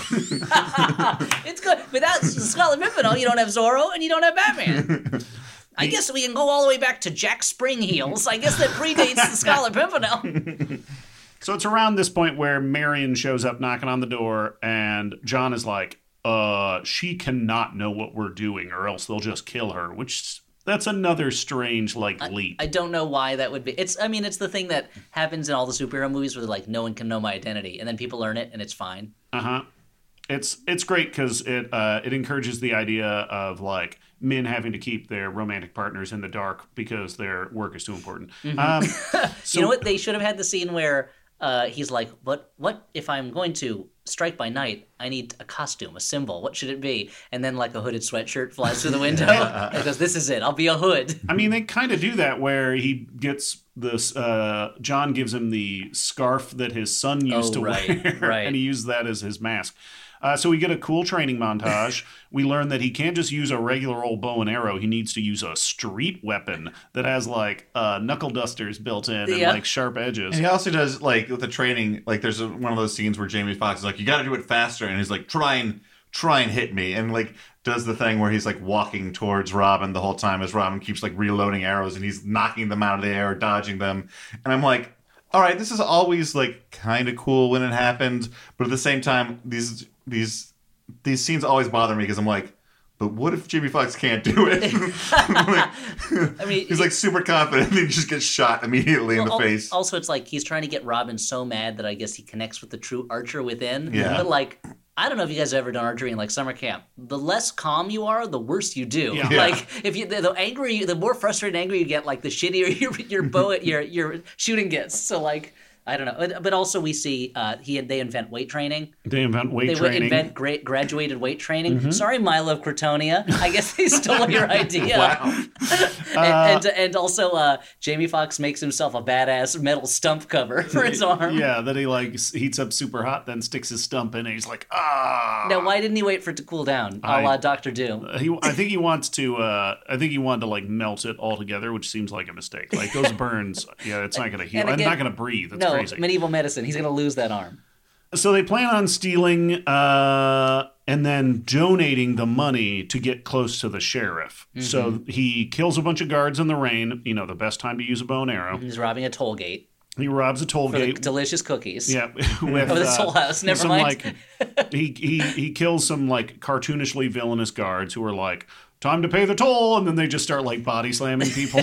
It's good. Without the Scarlet Pimpernel, you don't have Zorro and you don't have Batman. I guess we can go all the way back to Jack Springheels. I guess that predates the Scarlet Pimpernel. So it's around this point where Marion shows up knocking on the door, and John is like, uh, she cannot know what we're doing, or else they'll just kill her, which that's another strange, like, leap. I don't know why that would be. It's. I mean, it's the thing that happens in all the superhero movies where they're like, no one can know my identity, and then people learn it, and it's fine. Uh-huh. It's it's great because it uh, it encourages the idea of, like, men having to keep their romantic partners in the dark because their work is too important. Um, so, You know what? They should have had the scene where uh, he's like, "What? What if I'm going to strike by night? I need a costume, a symbol. What should it be?" And then like a hooded sweatshirt flies through the window. And he goes, "This is it. I'll be a hood." I mean, they kind of do that where he gets this. Uh, John gives him the scarf that his son used Oh, to right, wear, right. and he used that as his mask. Uh, so we get a cool training montage. We learn that he can't just use a regular old bow and arrow. He needs to use a street weapon that has like uh, knuckle dusters built in and Yeah. like sharp edges. And he also does, like, with the training, like, there's a, one of those scenes where Jamie Foxx is like, you got to do it faster. And he's like, try and, try and hit me. And, like, does the thing where he's, like, walking towards Robin the whole time as Robin keeps, like, reloading arrows and he's knocking them out of the air, dodging them. And I'm like, all right, this is always, like, kind of cool when it happens. But at the same time, these these these scenes always bother me because I'm like, but what if Jamie Foxx can't do it? Like, I mean, he's like super confident and he just gets shot immediately in the Al- face. Also, it's like he's trying to get Robin so mad that I guess he connects with the true archer within. Yeah. But like, I don't know if you guys have ever done archery in like summer camp. The less calm you are, the worse you do. Yeah. Like if you, the, the angrier, you, the more frustrated and angry you get, like the shittier your your bow, your your shooting gets. So like, I don't know. But- But also we see uh, he they invent weight training. They invent weight They training. invent great graduated weight training. Sorry, Milo of Cretonia. I guess they stole your idea. Wow. And, and and also uh, Jamie Foxx makes himself a badass metal stump cover for his arm. Yeah, that he like s- heats up super hot, then sticks his stump in, and he's like, ah. Now, why didn't he wait for it to cool down, a I- la Doctor Doom? He, I think he wants to. Uh, I think he wanted to like melt it all together, which seems like a mistake. Like those burns, yeah, it's not going to heal. And It's again- not going to breathe. It's No, crazy. medieval medicine. He's going to lose that arm. So they plan on stealing uh, and then donating the money to get close to the sheriff. Mm-hmm. So he kills a bunch of guards in the rain. You know, the best time to use a bow and arrow. He's robbing a toll gate He robs a toll for the gate. delicious cookies. Yeah, with Oh, the uh, Toll House. Never some, mind. Like, he he he kills some like cartoonishly villainous guards who are like, "Time to pay the toll," and then they just start like body slamming people.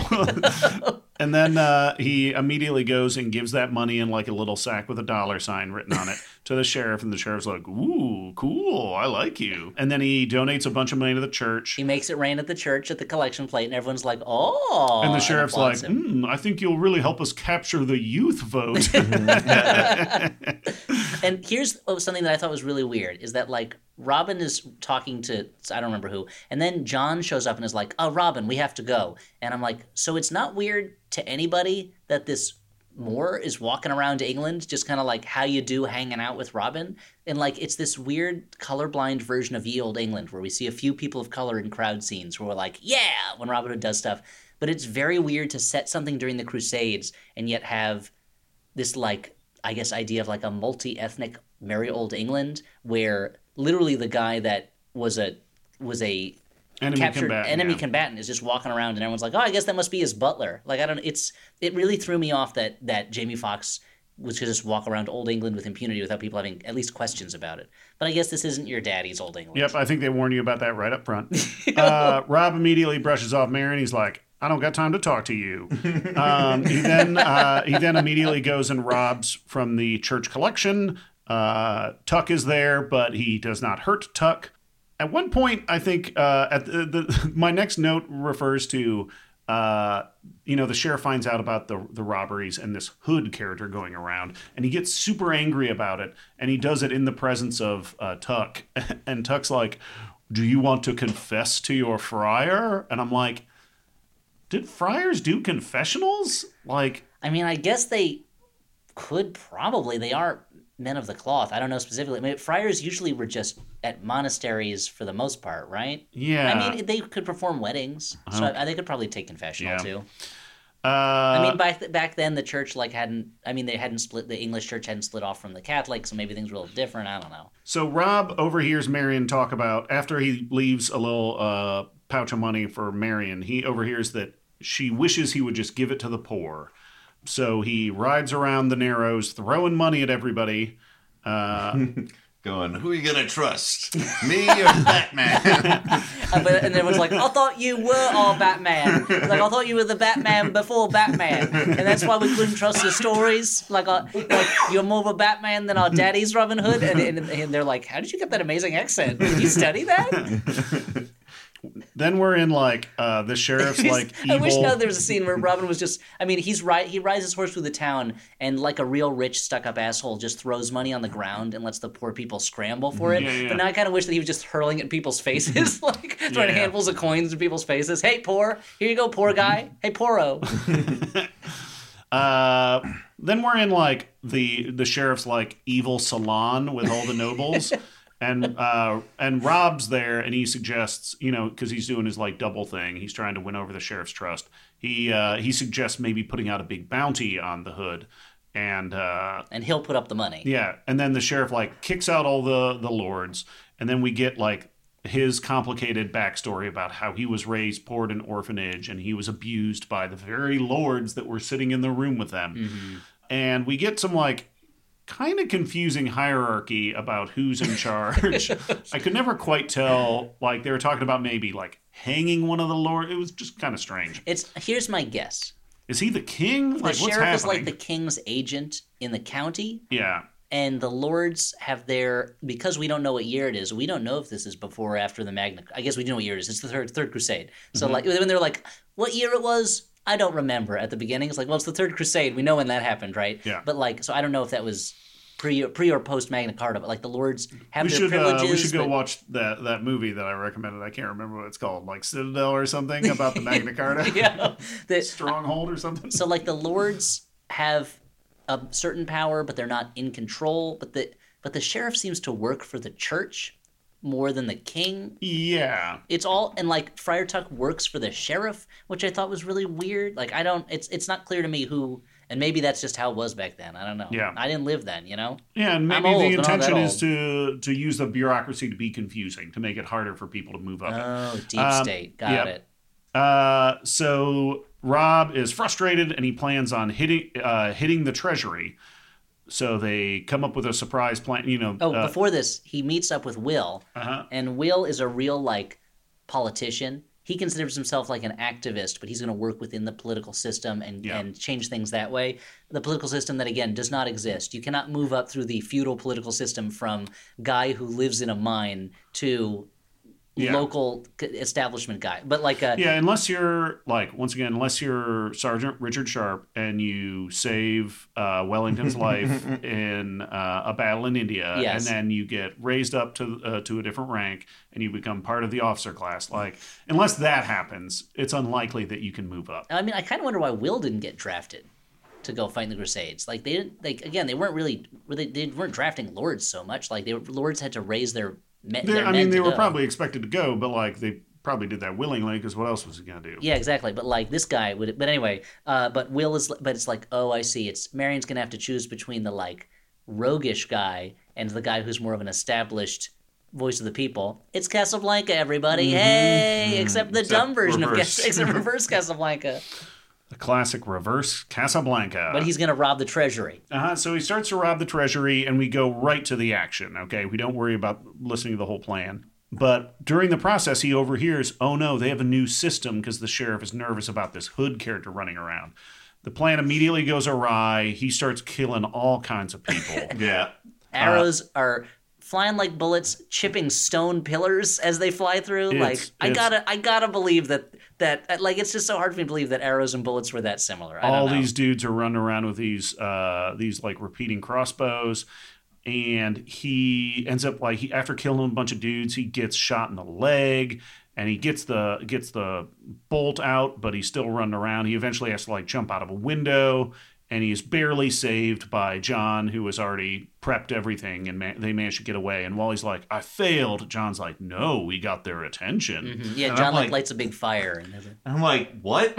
And then uh, he immediately goes and gives that money in like a little sack with a dollar sign written on it to the sheriff, and the sheriff's like, "Ooh, cool, I like you." And then he donates a bunch of money to the church. He makes it rain at the church at the collection plate, and everyone's like, "Oh!" And the sheriff's like, applauds him. hmm, I think you'll really help us capture the youth vote. And here's something that I thought was really weird: is that like Robin is talking to I don't remember who, and then John shows up and is like, "Oh, Robin, we have to go." And I'm like, so it's not weird to anybody that this more is walking around England, just kind of like how you do hanging out with Robin. And like it's this weird colorblind version of Ye Olde England where we see a few people of color in crowd scenes where we're like, yeah, when Robin Hood does stuff. But it's very weird to set something during the Crusades and yet have this like, I guess, idea of like a multi-ethnic merry old England where literally the guy that was a was a enemy captured combatant, enemy yeah. combatant is just walking around and everyone's like, oh, I guess that must be his butler. Like I don't it's it really threw me off that that Jamie Foxx was to just walk around old England with impunity without people having at least questions about it. But I guess this isn't your daddy's old England. Yep, I think they warned you about that right up front. uh, Rob immediately brushes off Marion. He's like, I don't got time to talk to you. Um, he then uh, he then immediately goes and robs from the church collection. Uh, Tuck is there, but he does not hurt Tuck. At one point, I think uh, at the, the my next note refers to uh, you know the sheriff finds out about the the robberies and this Hood character going around, and he gets super angry about it, and he does it in the presence of uh, Tuck, and Tuck's like, "Do you want to confess to your friar?" And I'm like, did friars do confessionals? Like, I mean, I guess they could probably. They are men of the cloth. I don't know specifically. I mean, friars usually were just at monasteries for the most part, right? yeah. I mean, they could perform weddings, so I, they could probably take confessional Yeah. too. uh, I mean, back back then the church like hadn't. I mean, they hadn't split. The English church hadn't split off from the Catholic, so maybe things were a little different. I don't know. so Rob overhears Marion talk about, after he leaves a little uh, pouch of money for Marion, he overhears that she wishes he would just give it to the poor. So he rides around the Narrows throwing money at everybody. Uh, Going, who are you gonna trust, me or Batman? Uh, but, and everyone's like, I thought you were our Batman. Like, I thought you were the Batman before Batman. And that's why we couldn't trust the stories. Like, uh, like you're more of a Batman than our daddy's Robin Hood. And, and, and they're like, how did you get that amazing accent? Did you study that? then we're in like uh, the sheriff's like evil. I wish now there was a scene where Robin was just, I mean, he's right. He rides his horse through the town and like a real rich stuck-up asshole just throws money on the ground and lets the poor people scramble for it. Yeah, yeah. But now I kind of wish that he was just hurling it in people's faces, like throwing Yeah. handfuls of coins in people's faces. Hey, poor. Here you go, poor guy. Hey, pooro. Uh, then we're in like the the sheriff's like evil salon with all the nobles, and uh, and Rob's there, and he suggests, you know, because he's doing his like double thing, he's trying to win over the sheriff's trust. He uh, he suggests maybe putting out a big bounty on the Hood, and uh, And he'll put up the money. yeah, and then the sheriff like kicks out all the the lords, and then we get like his complicated backstory about how he was raised poor in an orphanage and he was abused by the very lords that were sitting in the room with them. Mm-hmm. And we get some like kind of confusing hierarchy about who's in charge. I could never quite tell. Like they were talking about maybe like hanging one of the lords. It was just kind of strange. It's here's my guess. Is he the king? The Like what's sheriff happening? is like the king's agent in the county. yeah. And the lords have their, because we don't know what year it is, we don't know if this is before or after the Magna, I guess we do know what year it is. It's the third, third Crusade. So Mm-hmm. like when they're like, what year it was? I don't remember at the beginning. It's like, well, it's the third Crusade. We know when that happened, right? Yeah. But like, so I don't know if that was pre, pre or post Magna Carta, but like the lords have We their should uh, privileges. we should go but- watch that that movie that I recommended. I can't remember what it's called, like Citadel or something about the Magna Carta. yeah. The- Stronghold or something. So like the lords have a certain power, but they're not in control. But the but the sheriff seems to work for the church more than the king. Yeah. It's all and like Friar Tuck works for the sheriff, which I thought was really weird. Like I don't, it's it's not clear to me who, and maybe that's just how it was back then. I don't know. Yeah. I didn't live then, you know. Yeah, and I'm maybe old, the but not that intention is old. to to use the bureaucracy to be confusing, to make it harder for people to move up. it. Oh, deep Um, state, got yeah. it. Uh, so Rob is frustrated and he plans on hitting uh, hitting the treasury. So they come up with a surprise plan. You know. Oh, uh, before this, he meets up with Will, uh-huh. and Will is a real like politician. He considers himself like an activist, but he's going to work within the political system and, Yeah. and change things that way. The political system that, again, does not exist. You cannot move up through the feudal political system from guy who lives in a mine to Yeah. local c- establishment guy. But like a, Yeah, unless you're like once again, unless you're Sergeant Richard Sharp and you save uh, Wellington's life in uh, a battle in India, Yes. and then you get raised up to uh, to a different rank and you become part of the officer class. Like, unless that happens, it's unlikely that you can move up. I mean, I kind of wonder why Will didn't get drafted. to go fight in the Crusades. Like they didn't like again they weren't really they, they weren't drafting lords so much. Like they were, lords had to raise their, me, their I men mean, they to were go. probably expected to go, but like they probably did that willingly because what else was he gonna do? Yeah, exactly. But like this guy would. But anyway, uh, but Will is. But it's like, oh, I see. It's Marion's gonna have to choose between the like roguish guy and the guy who's more of an established voice of the people. It's Casablanca, everybody. Mm-hmm. Hey, mm-hmm. except the Except dumb version reverse. of Cas- except reverse Casablanca. The classic reverse Casablanca. But he's gonna rob the treasury. Uh-huh. So he starts to rob the treasury, and we go right to the action. Okay, we don't worry about listening to the whole plan. But during the process, he overhears, oh no, they have a new system because the sheriff is nervous about this Hood character running around. The plan immediately goes awry. He starts killing all kinds of people. Yeah. Arrows uh, are flying like bullets, chipping stone pillars as they fly through. It's- Like I it's- gotta, I gotta believe that that like it's just so hard for me to believe that arrows and bullets were that similar. I all don't know. these dudes are running around with these uh, these like repeating crossbows. And he ends up like he after killing a bunch of dudes, he gets shot in the leg, and he gets the gets the bolt out, but he's still running around. He eventually has to like jump out of a window, and he's barely saved by John, who has already prepped everything, and ma- they manage to get away. And while he's like, "I failed," John's like, "No, we got their attention." Mhm. Yeah, And John I'm like, like- lights a big fire and there's a- I'm like, what?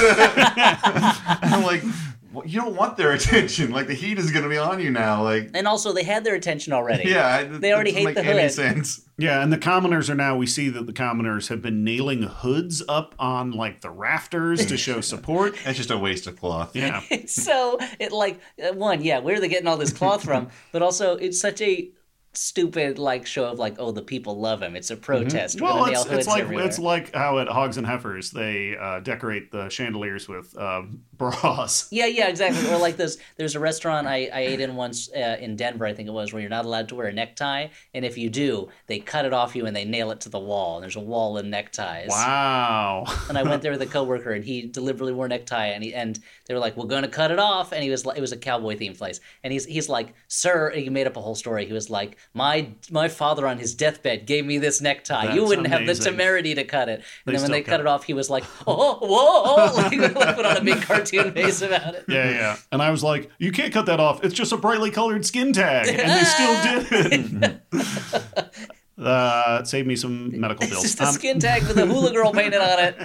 I'm like, well, you don't want their attention. Like the heat is going to be on you now. Like, and also they had their attention already. yeah, it- They already it hate doesn't the make any Hood. sense. Yeah, and the commoners are now, we see that the commoners have been nailing hoods up on like the rafters to show support. That's just a waste of cloth. Yeah. So it like uh, one, yeah, where are they getting all this cloth from? But also, it's such a stupid like show of like, oh, the people love him. It's a protest. We're Well, gonna nail it's, hoods it's like everywhere. it's like how at Hogs and Heifers they uh, decorate the chandeliers with uh, bras. Yeah, yeah, exactly. Or like this, there's a restaurant I, I ate in once uh, in Denver, I think it was, where you're not allowed to wear a necktie, and if you do, they cut it off you and they nail it to the wall. And there's a wall of neckties. Wow. And I went there with a coworker, and he deliberately wore a necktie, and he and they were like, "We're going to cut it off," and he was like, it was a cowboy themed place, and he's he's like, "Sir," and he made up a whole story. He was like, "My my father on his deathbed gave me this necktie. you That's wouldn't have the amazing. temerity to cut it." And They then when still they cut cut it. it off, he was like, "Oh, whoa!" like, like put on a big cartoon face about it. Yeah, yeah. And I was like, you can't cut that off. It's just a brightly colored skin tag. And they still did it. Uh, it saved me some medical It's bills. just a Um, skin tag with a hula girl painted on it.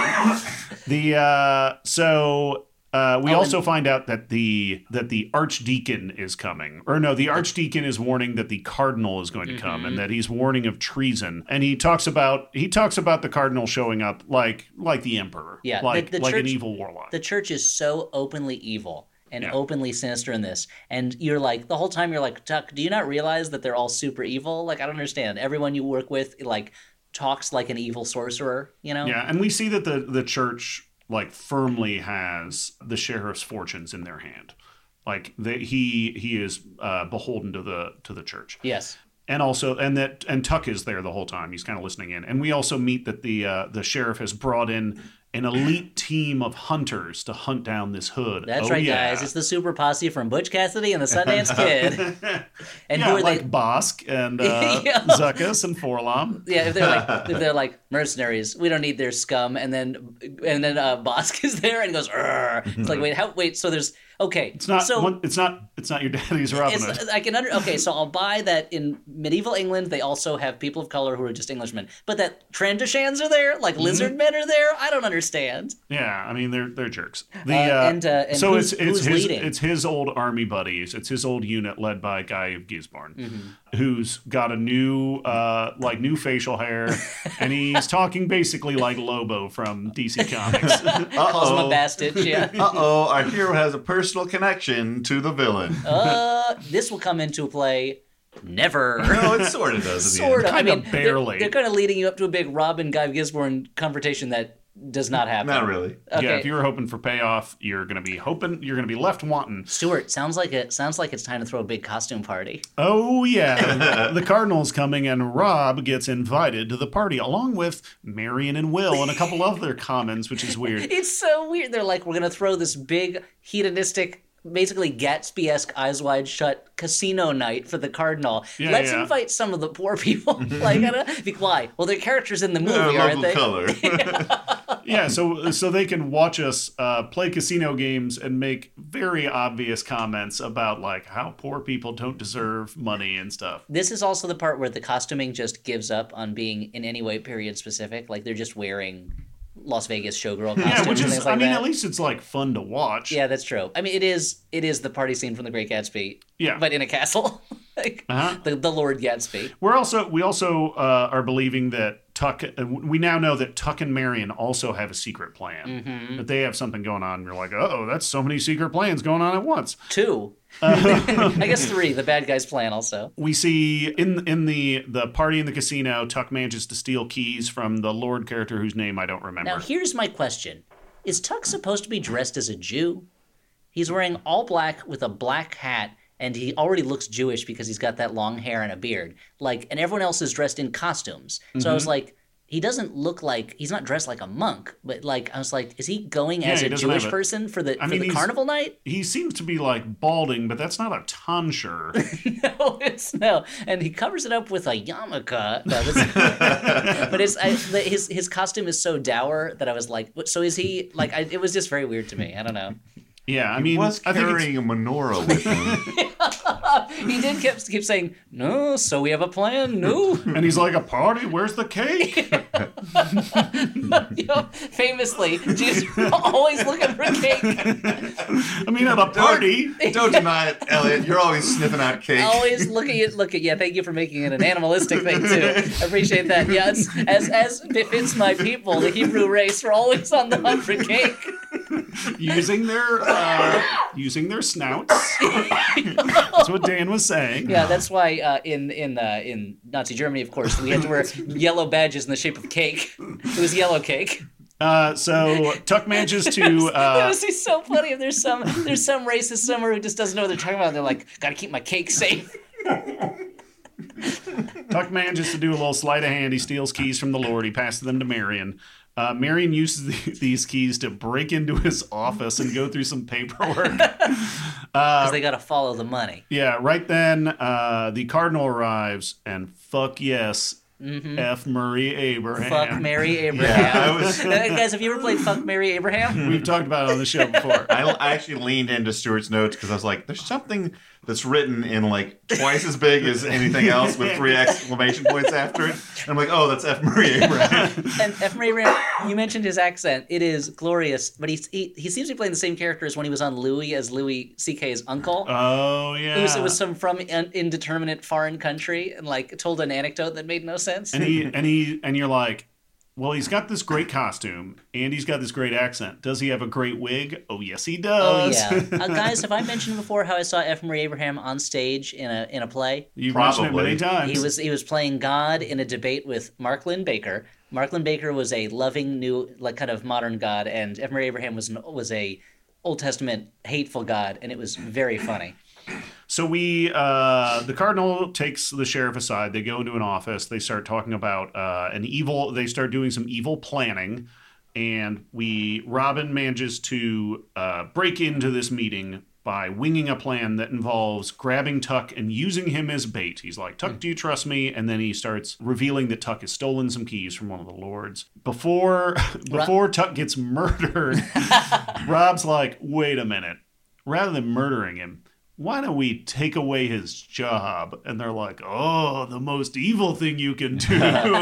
The uh, so uh, we Oh, also and- find out that the that the archdeacon is coming, or no, the archdeacon is warning that the cardinal is going to come, Mm-hmm. and that he's warning of treason. And he talks about he talks about the cardinal showing up like like the emperor, Yeah, the- like the like an church- evil warlock. The church is so openly evil and Yeah. openly sinister in this. And you're like, the whole time you're like, Tuck, do you not realize that they're all super evil? Like, I don't understand. Everyone you work with, like, talks like an evil sorcerer, you know? Yeah, and we see that the the church like firmly has the sheriff's fortunes in their hand. Like they, he he is uh, beholden to the to the church. Yes. And also, and that, and Tuck is there the whole time. He's kind of listening in, and we also meet that the uh, the sheriff has brought in an elite team of hunters to hunt down this Hood. That's Oh, right, yeah. guys. It's the super posse from Butch Cassidy and the Sundance Kid. And yeah, who are like they? Bosk and uh, Yeah. Zuckus and Forlom. Yeah, if they're like if they're like mercenaries, we don't need their scum. And then and then uh, Bosk is there and goes, "Arr." It's like, wait, how? Wait, so there's okay. It's not. So one, it's not. It's not your daddy's Robin Hood. It's, I can under okay, so I'll buy that in medieval England they also have people of color who are just Englishmen, but that Trandoshans are there, like Mm-hmm. lizard men are there. I don't understand. Yeah, I mean they're they're jerks. The, Uh, uh, and, uh, and so who's- it's it's who's his leading? it's his old army buddies. It's his old unit led by Guy of Gisborne, Mm-hmm. who's got a new uh like new facial hair, and he's talking basically like Lobo from D C Comics. Calls him a Uh-oh. bastard. Yeah. Uh-oh, our hero has a personal connection to the villain. Uh, this will come into play. Never. No, it sort of does. at the Sort end. of. I Kinda mean, barely. They're, they're kind of leading you up to a big Robin Guy Gisborne confrontation that does not happen. Not really. Okay. Yeah, if you were hoping for payoff, you're gonna be hoping you're gonna be left wanting. Stuart, sounds like it. Sounds like it's time to throw a big costume party. Oh yeah, the Cardinal's coming, and Rob gets invited to the party along with Marion and Will and a couple other commons, which is weird. It's so weird. They're like, we're gonna throw this big hedonistic, basically Gatsby-esque, eyes wide shut casino night for the Cardinal. Yeah, Let's yeah. invite some of the poor people. like, I don't, why? Well, they're characters in the movie, Uh, aren't local they? color. Yeah, so so they can watch us uh, play casino games and make very obvious comments about like how poor people don't deserve money and stuff. This is also the part where the costuming just gives up on being in any way period specific. Like they're just wearing Las Vegas showgirl costumes Yeah, which and is things like I mean that. at least it's like fun to watch. Yeah, that's true. I mean, it is it is the party scene from The Great Gatsby. Yeah. But in a castle. like Uh-huh. the, the Lord Gatsby. We're also we also uh, are believing that Tuck. Uh, we now know that Tuck and Marion also have a secret plan. Mm-hmm. That they have something going on. And you're like, oh, that's so many secret plans going on at once. Two. I guess three. The bad guy's plan also. We see in in the the party in the casino, Tuck manages to steal keys from the Lord character whose name I don't remember. Now, here's my question. Is Tuck supposed to be dressed as a Jew? He's wearing all black with a black hat, and he already looks Jewish because he's got that long hair and a beard. Like, and everyone else is dressed in costumes. So Mm-hmm. I was like, he doesn't look like, he's not dressed like a monk, but like, I was like, is he going Yeah, as he a doesn't Jewish have a- person for the, I for mean, the he's- carnival night? He seems to be like balding, but that's not a tonsure. No, it's no, and he covers it up with a yarmulke. No, that's, but it's I, the, his his costume is so dour that I was like, what- so is he like? I, it was just very weird to me. I don't know. Yeah, I He mean, was I think it's, carrying a menorah with him. He did keep keep saying no. So we have a plan. No, and he's like, a party? Where's the cake? you know, famously, just always looking for cake. I mean, at a party. Don't deny it, Elliot. You're always sniffing out cake. Always looking at look at yeah. Thank you for making it an animalistic thing too. I appreciate that. Yeah, it's, as as befits my people, the Hebrew race, we're always on the hunt for cake. using their uh, using their snouts. That's what Dan was saying. Yeah, that's why uh, in in uh, in Nazi Germany, of course, we had to wear yellow badges in the shape of cake. It was yellow cake. Uh, so Tuck manages to. it Uh, would be so funny if there's some there's some racist somewhere who just doesn't know what they're talking about. They're like, gotta keep my cake safe. Tuck manages to do a little sleight of hand. He steals keys from the Lord. He passes them to Marion. Uh, Marion uses the, these keys to break into his office and go through some paperwork. Because they gotta follow the money. Yeah, right then, uh, the Cardinal arrives, and fuck yes, Mm-hmm. F. Murray Abraham. Fuck Mary Abraham. Yeah, I was- Uh, guys, have you ever played Fuck Mary Abraham? We've talked about it on the show before. I, I actually leaned into Stuart's notes because I was like, there's something that's written in like twice as big as anything else with three exclamation points after it. And I'm like, oh, that's F. Murray Abraham. And F. Murray Abraham, you mentioned his accent. It is glorious, but he's, he he seems to be playing the same character as when he was on Louis as Louis C K's uncle. Oh, yeah. It was, it was some from an indeterminate foreign country and like told an anecdote that made no sense. and he and he and you're like, well, he's got this great costume and he's got this great accent. Does he have a great wig? Oh, yes, he Oh does. yeah, uh, guys. Have I mentioned before how I saw F. Murray Abraham on stage in a in a play? You've mentioned it Probably. many times. He was he was playing God in a debate with Mark Lynn Baker. Mark Lynn Baker was a loving new like kind of modern God, and F. Murray Abraham was an, was a Old Testament hateful God, and it was very funny. So we, uh, the cardinal takes the sheriff aside. They go into an office. They start talking about uh, an evil. They start doing some evil planning, and we Robin manages to uh, break into this meeting by winging a plan that involves grabbing Tuck and using him as bait. He's like, Tuck, do you trust me? And then he starts revealing that Tuck has stolen some keys from one of the lords. Before before Tuck gets murdered, Rob's like, wait a minute. Rather than murdering him, why don't we take away his job? And they're like, oh, the most evil thing you can do.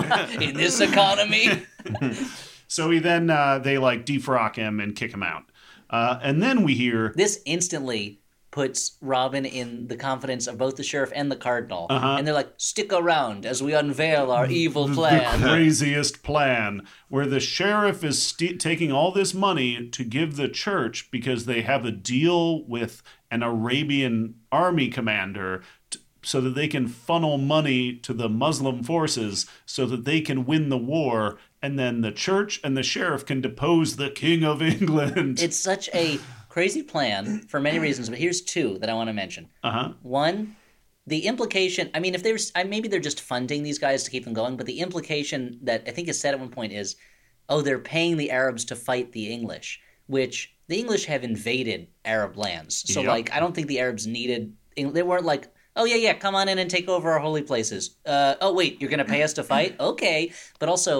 In this economy, So he then, uh, they like defrock him and kick him out. Uh, and then we hear, this instantly puts Robin in the confidence of both the sheriff and the cardinal, Uh-huh. and they're like, "Stick around as we unveil our evil the plan." craziest plan where the sheriff is st- taking all this money to give the church because they have a deal with an Arabian army commander t- so that they can funnel money to the Muslim forces so that they can win the war, and then the church and the sheriff can depose the King of England. It's such a crazy plan for many reasons, but here's two that I want to mention. Uh-huh. One, the implication, I mean, if there's, maybe they're just funding these guys to keep them going, but the implication that I think is said at one point is, oh, they're paying the Arabs to fight the English, which the English have invaded Arab lands. So, Yep. like, I don't think the Arabs needed, they weren't like, oh, yeah, yeah, come on in and take over our holy places. Uh, oh, wait, you're going to pay us to fight? Okay. But also,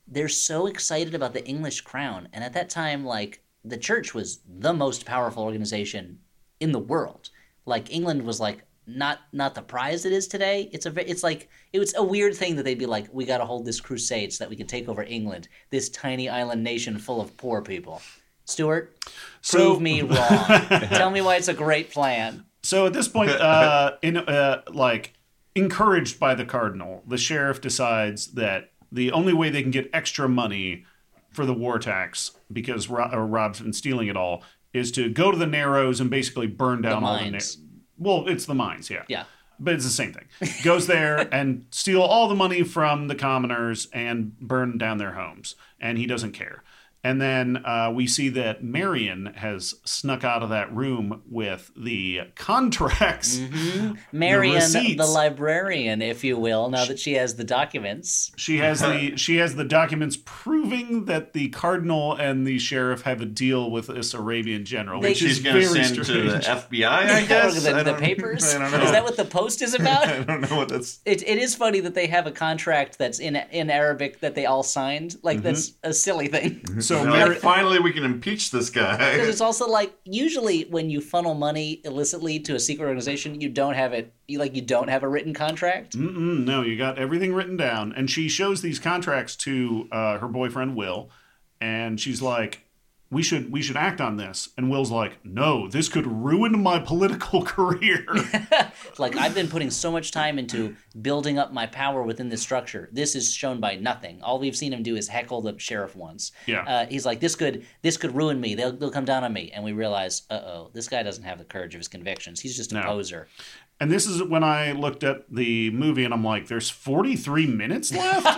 they're so excited about the English crown. And at that time, like, the church was the most powerful organization in the world. Like, England was like not not the prize it is today. It's a it's like it was a weird thing that they'd be like, we got to hold this crusade so that we can take over England, this tiny island nation full of poor people. Stuart, So- prove me wrong. Tell me why it's a great plan. So at this point, uh, in uh, like encouraged by the cardinal, the sheriff decides that the only way they can get extra money for the war tax, because Ro- or Rob's been stealing it all, is to go to the Narrows and basically burn down all the mines. na- Well, it's the mines, yeah. Yeah. But it's the same thing. Goes there and steal all the money from the commoners and burn down their homes. And he doesn't care. And then uh, we see that Marion has snuck out of that room with the contracts. Mm-hmm. Marion, receipts. the librarian, if you will, now that she has the documents. She has the she has the documents proving that the cardinal and the sheriff have a deal with this Arabian general, They- which She's is going to very send strange. to the F B I, I guess. the, I the don't- papers? I don't know. Is that what the Post is about? I don't know what that's. It, it is funny that they have a contract that's in in Arabic that they all signed. Like, Mm-hmm. that's a silly thing. So They're Mar- like, finally, we can impeach this guy. Because it's also like, usually when you funnel money illicitly to a secret organization, you don't have it. You like you don't have a written contract. Mm-mm, no, you got everything written down. And she shows these contracts to uh, her boyfriend, Will. And she's like, we should we should act on this. And Will's like, no, this could ruin my political career. Like, I've been putting so much time into building up my power within this structure. This is shown by nothing. All we've seen him do is heckle the sheriff once. Yeah. Uh, he's like, this could this could ruin me. They'll they'll come down on me. And we realize, uh oh, this guy doesn't have the courage of his convictions. He's just a No. poser. And this is when I looked at the movie and I'm like, there's forty-three minutes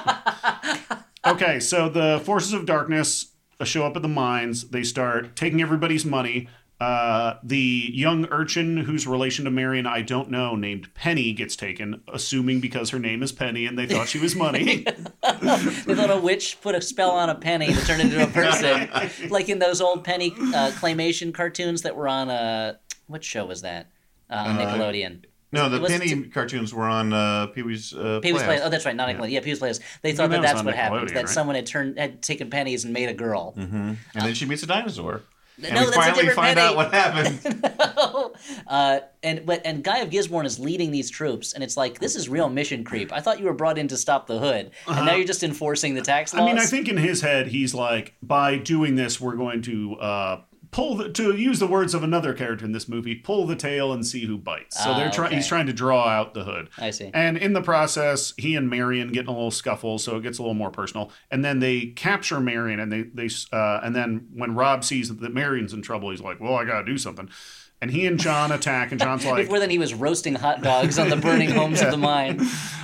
left? Okay, so the forces of darkness show up at the mines. They start taking everybody's money. Uh, the young urchin whose relation to Marion I don't know, named Penny, gets taken, assuming because her name is Penny and they thought she was money. They thought a witch put a spell on a penny to turn it into a person. Like in those old penny uh, claymation cartoons that were on, uh, what show was that? Uh, on Nickelodeon. No, the Was it Penny t- cartoons were on uh, Pee Wee's uh, Pee Wee's Playhouse. Playhouse. Oh, that's right, not Nickelodeon. Yeah, Pee Wee's Playhouse. They thought that that was that's on what happened. Nickelodeon, That right? someone had turned had taken pennies and made a girl. And then she meets a dinosaur. And No, we that's a finally different find Penny. out what happened. uh, and but and Guy of Gisborne is leading these troops, and it's like, this is real mission creep. I thought you were brought in to stop the hood, and now you're just enforcing the tax laws. I mean, I think in his head, he's like, by doing this, we're going to uh, pull the, to use the words of another character in this movie, pull the tail and see who bites. So Ah, they're trying. okay. He's trying to draw out the hood. I see. And in the process, he and Marion get in a little scuffle, so it gets a little more personal. And then they capture Marion, and they they uh, and then when Rob sees that Marion's in trouble, he's like, "Well, I gotta do something." And he and John attack, and John's like, Before then, he was roasting hot dogs on the burning homes of the mine.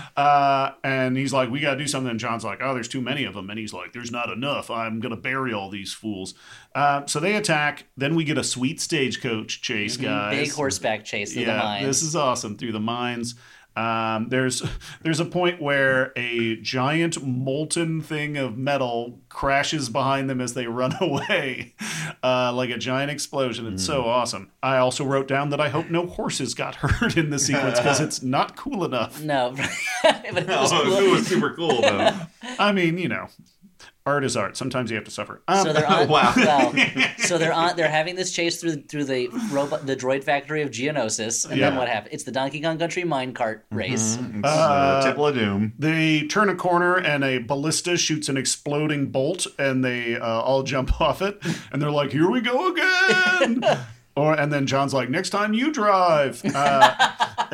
Uh, and he's like, we got to do something. And John's like, oh, there's too many of them. And he's like, there's not enough. I'm going to bury all these fools. Uh, so they attack. Then we get a sweet stagecoach chase, guys. Big horseback chase through yeah, the mines. this is awesome. Through the mines. Um, there's there's a point where a giant molten thing of metal crashes behind them as they run away, uh, like a giant explosion. It's so awesome. I also wrote down that I hope no horses got hurt in the sequence because it's not cool enough. No, but it was Oh, cool. it was super cool, though. I mean, you know, art is art. Sometimes you have to suffer. Um, So they're on. Wow. Well, so they're on. They're having this chase through through the robot, the droid factory of Geonosis, and then Yeah. what happened? It's the Donkey Kong Country minecart race. It's uh, Temple of Doom. they turn a corner and a ballista shoots an exploding bolt, and they uh, all jump off it, and they're like, "Here we go again!" Or and then John's like, "Next time you drive." Uh,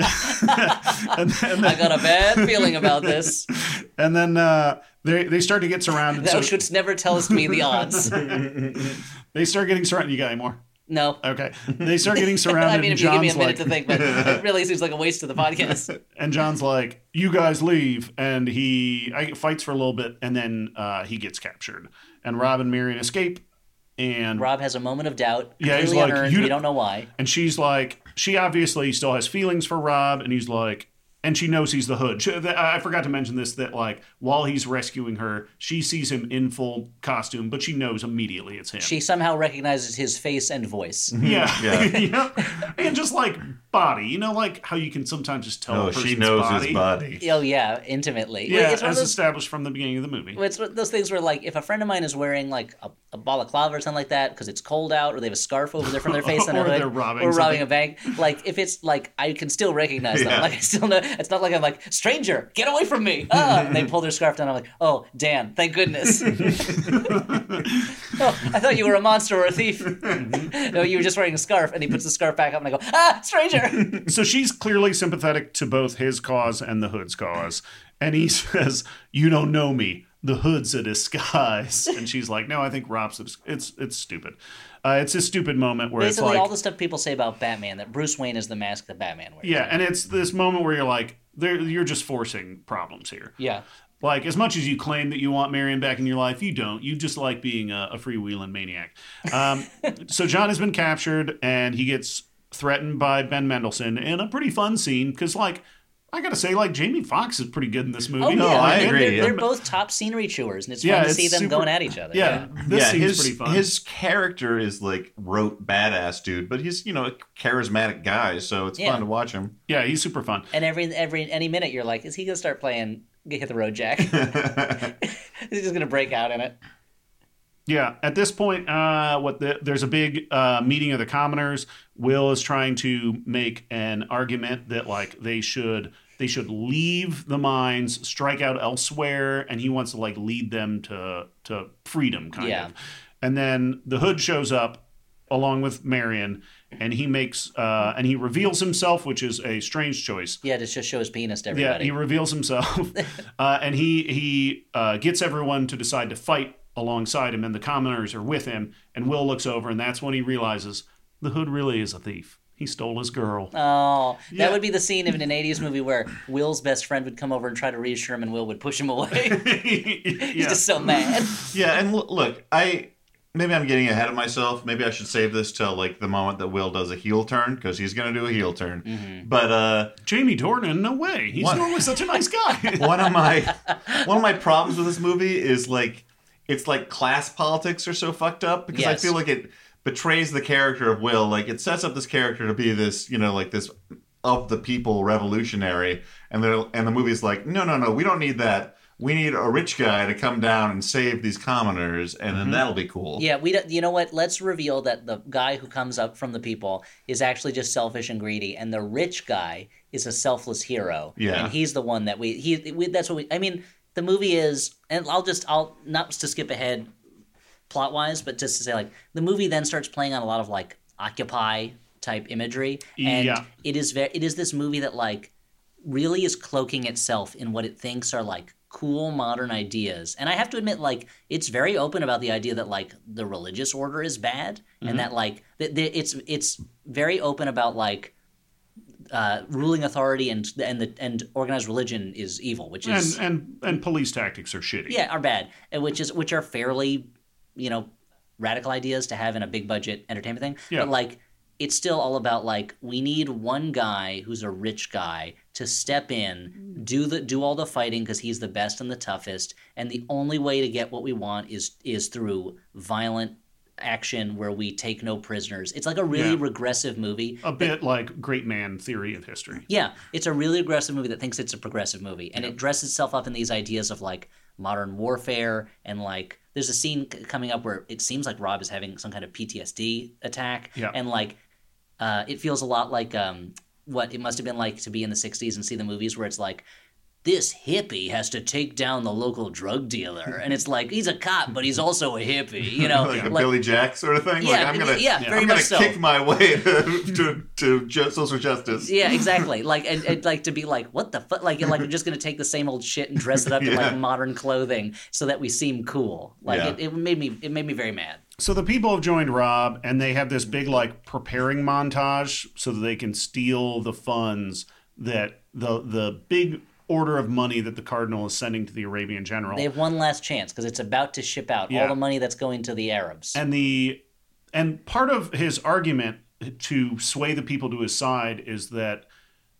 and, then, I got a bad feeling about this. and then uh, they they start to get surrounded. Thou So shouldst never tellest me the odds. they start getting surrounded. You got any more? No. Okay. They start getting surrounded. I mean, and if you give me a John's minute like, to think, but it really seems like a waste of the podcast. And John's like, "You guys leave," and he I, fights for a little bit, and then uh, he gets captured. And Rob and Marion escape, and Rob has a moment of doubt. Yeah, he's clearly like, unearned. you We d- don't know why. and she's like, she obviously still has feelings for Rob, and he's like, and she knows he's the Hood. She, I forgot to mention this, that like while he's rescuing her, she sees him in full costume, but she knows immediately it's him. She somehow recognizes his face and voice. Yeah. Yeah. You know? And just like body, you know, like how you can sometimes just tell a Oh, person's she knows body. his body. Oh yeah, intimately. Yeah, it's one as of those, established from the beginning of the movie. it's one of those things where like if a friend of mine is wearing like a, a balaclava or something like that because it's cold out, or they have a scarf over their from their face and a Or hood, they're robbing or robbing something. a bank. Like if it's like I can still recognize them. Yeah. Like I still know. It's not like I'm like stranger, get away from me. Ah! And they pull their scarf down. I'm like, oh Dan, thank goodness. Oh, I thought you were a monster or a thief. No, you were just wearing a scarf. And he puts the scarf back up, and I go, ah, stranger. So she's clearly sympathetic to both his cause and the Hood's cause. And he says, you don't know me. The Hood's a disguise. And she's like, no, I think Rob's a dis-. It's it's stupid. Uh, it's a stupid moment where Basically, it's like... all the stuff people say about Batman, that Bruce Wayne is the mask that Batman wears. Yeah, and it's this moment where you're like, there- you're just forcing problems here. Yeah. Like, as much as you claim that you want Marion back in your life, you don't. You just like being a, a freewheeling maniac. Um, so John has been captured, and he gets threatened by Ben Mendelsohn in a pretty fun scene, because, like, I gotta say, like, Jamie Foxx is pretty good in this movie. Oh, yeah. No, I they're, agree, They're, yeah. they're both top scenery chewers, and it's Yeah, fun to it's see them super- going at each other. Yeah, this yeah, scene's his, pretty fun. his character is like rote badass dude, but he's, you know, a charismatic guy, so it's Yeah. fun to watch him. Yeah, he's super fun. And every every any minute, you're like, is he gonna start playing Hit the Road Jack? Is he just gonna break out in it? Yeah, at this point, uh, what the, there's a big uh, meeting of the commoners. Will is trying to make an argument that like they should they should leave the mines, strike out elsewhere, and he wants to like lead them to to freedom, kind Yeah. of. And then the Hood shows up along with Marion, and he makes uh, and he reveals himself, which is a strange choice. Yeah, to just show his penis to Yeah, everybody. he reveals himself, uh, and he he uh, gets everyone to decide to fight alongside him, and the commoners are with him. And Will looks over, and that's when he realizes the Hood really is a thief. He stole his girl. Oh, that Yeah. would be the scene of in an eighties movie where Will's best friend would come over and try to reassure him, and Will would push him away. He's Yeah. just so mad. Yeah, and l- look, I maybe I'm getting ahead of myself. Maybe I should save this till like the moment that Will does a heel turn, because he's gonna do a heel turn. Mm-hmm. But uh, Jamie Dornan, no way. He's What? normally such a nice guy. one of my one of my problems with this movie is like it's like class politics are so fucked up, because I Yes. feel like it betrays the character of Will. Like it sets up this character to be this, you know, like this of the people revolutionary, and the and the movie's like, no, no, no, we don't need that. We need a rich guy to come down and save these commoners, and then that'll be cool. Yeah, we. don't- You know what? Let's reveal that the guy who comes up from the people is actually just selfish and greedy, and the rich guy is a selfless hero. Yeah. and he's the one that we. He. We, that's what we. I mean, the movie is, and I'll just. I'll not to skip ahead, plot wise, but just to say like the movie then starts playing on a lot of like Occupy type imagery, and Yeah. it is very. It is this movie that like really is cloaking itself in what it thinks are like cool modern ideas. And I have to admit, like, it's very open about the idea that like the religious order is bad, and that like that that it's it's very open about like uh, ruling authority and and the and organized religion is evil, which and, is and and police tactics are shitty. yeah are bad, and which is which are fairly you know radical ideas to have in a big budget entertainment thing. Yeah. But like it's still all about like we need one guy who's a rich guy to step in, do the do all the fighting because he's the best and the toughest, and the only way to get what we want is is through violent action where we take no prisoners. It's like a really Yeah. regressive movie. A bit like Great Man theory of history. Yeah, it's a really aggressive movie that thinks it's a progressive movie, and it dresses itself up in these ideas of like modern warfare, and like there's a scene c- coming up where it seems like Rob is having some kind of P T S D attack, Yeah. and like uh, it feels a lot like um, what it must have been like to be in the sixties and see the movies where it's like this hippie has to take down the local drug dealer, and it's like he's a cop, but he's also a hippie, you know, like a like- Billy Jack sort of thing. Yeah, like I'm gonna, yeah, very I'm much gonna so. kick my way to to, to ju- social justice. Yeah, exactly. Like, and, and like to be like, what the fuck? Like, like we're just gonna take the same old shit and dress it up in Yeah. like modern clothing so that we seem cool. Like, Yeah. it, it made me, it made me very mad. So the people have joined Rob, and they have this big like preparing montage so that they can steal the funds that the the big order of money that the cardinal is sending to the Arabian general. They have one last chance because it's about to ship out Yeah. all the money that's going to the Arabs. and the and part of his argument to sway the people to his side is that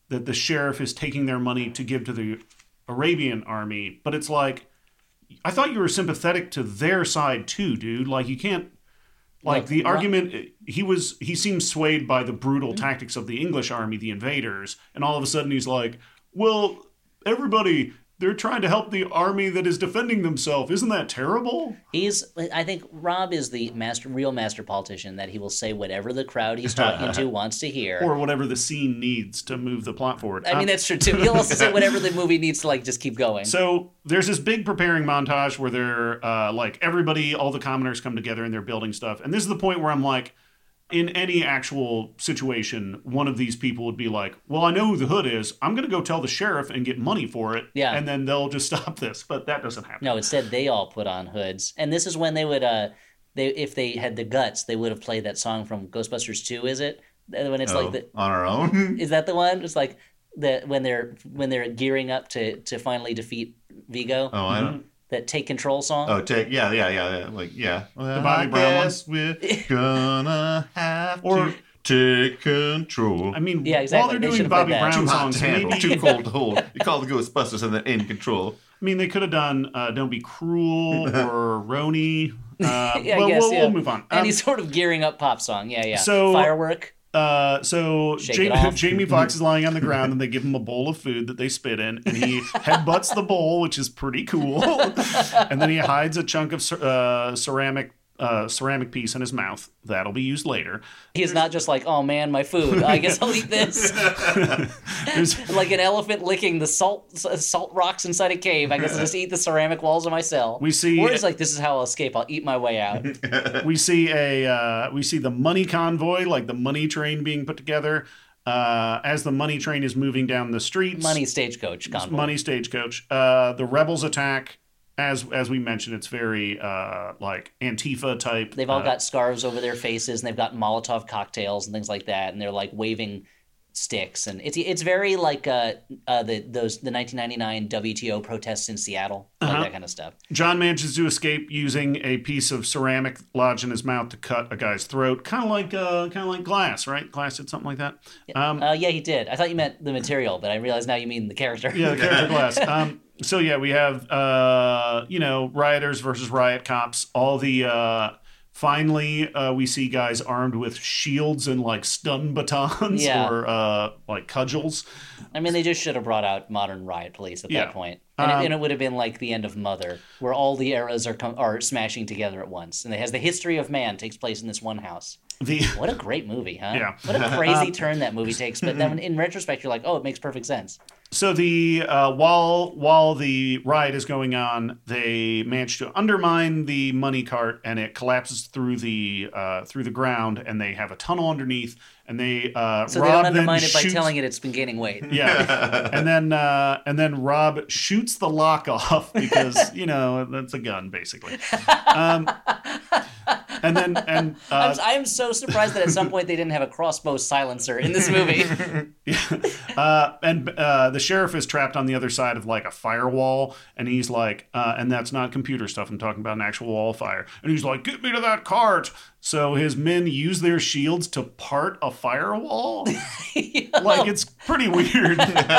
that the sheriff is taking their money to give to the Arabian army. But it's like, I thought you were sympathetic to their side too, dude. Like, you can't, like, Look, the Rob- argument, he was, he seems swayed by the brutal tactics of the English army, the invaders, and all of a sudden he's like, well, everybody, they're trying to help the army that is defending themselves. Isn't that terrible? He's, I think Rob is the master, real master politician, that he will say whatever the crowd he's talking to wants to hear. Or whatever the scene needs to move the plot forward. I mean, Um, that's true too. He'll also say whatever the movie needs to like just keep going. So there's this big preparing montage where they're uh, like everybody, all the commoners come together and they're building stuff. And this is the point where I'm like, in any actual situation, one of these people would be like, well, I know who the hood is. I'm going to go tell the sheriff and get money for it. Yeah. And then they'll just stop this. But that doesn't happen. No, instead they all put on hoods, and this is when they would, uh, they if they had the guts, they would have played that song from Ghostbusters two. Is it when it's Oh, like the? on our own. Is that the one? It's like the when they're when they're gearing up to to finally defeat Vigo. Oh, I don't. That Take Control song. Oh, take yeah, yeah, yeah, yeah. Like yeah. Well, Bobby I Brown one? guess we're gonna have Or- to take control. I mean, Yeah, exactly. while they're They doing should've played Bobby that. Brown Too hot songs, to handle, maybe, too cold to hold. You call the Ghostbusters and they're in control. I mean, they could have done uh, Don't Be Cruel or Roni. Uh, Yeah, I well, guess, we'll, yeah. we'll move on. Um, Any sort of gearing up pop song. Yeah, yeah. So- Firework. Uh, so Shake Jamie, it off. Jamie Foxx is lying on the ground, and they give him a bowl of food that they spit in, and he headbutts the bowl, which is pretty cool. And then he hides a chunk of cer- uh, ceramic uh, ceramic piece in his mouth that'll be used later. He's not just like, oh man, my food. I guess I'll eat this. There's, Like an elephant licking the salt salt rocks inside a cave. I guess I'll just eat the ceramic walls of my cell. We see- Or it's like, this is how I'll escape. I'll eat my way out. we see a uh, we see the money convoy, like the money train being put together. Uh, as the money train is moving down the streets, Money stagecoach convoy. money stagecoach. Uh, the rebels attack. As as we mentioned, it's very uh, like Antifa type. They've all uh, got scarves over their faces, and they've got Molotov cocktails and things like that, and they're like waving sticks, and it's it's very like uh, uh the those the nineteen ninety-nine W T O protests in Seattle, like Uh-huh. that kind of stuff. John manages to escape using a piece of ceramic lodged in his mouth to cut a guy's throat, kind of like uh, kind of like Glass, right? Glass did something like that. Um, Uh, yeah, he did. I thought you meant the material, but I realize now you mean the character. yeah, the character Glass. Um, so yeah, we have uh, you know rioters versus riot cops. All the uh, finally uh, we see guys armed with shields and like stun batons Yeah. or uh, like cudgels. I mean, they just should have brought out modern riot police at Yeah. that point. And, Um, it, and it would have been like the end of Mother, where all the eras are com- are smashing together at once, and it has the history of man takes place in this one house. The What a great movie, huh? Yeah. What a crazy turn that movie takes. But then in retrospect, you're like, oh, it makes perfect sense. So the uh, while while the riot is going on, they manage to undermine the money cart, and it collapses through the uh, through the ground, and they have a tunnel underneath, and they uh, So Rob they don't then undermine it by shoots- telling it it's been gaining weight. Yeah, and then uh, and then Rob shoots the lock off because you know that's a gun basically. Um, and then and uh, I'm, I'm so surprised that at some point they didn't have a crossbow silencer in this movie. uh, and uh, the sheriff is trapped on the other side of like a firewall, and he's like, uh, and that's not computer stuff. I'm talking about an actual wall of fire. And he's like, "Get me to that cart." So his men use their shields to part a firewall. Like it's pretty weird.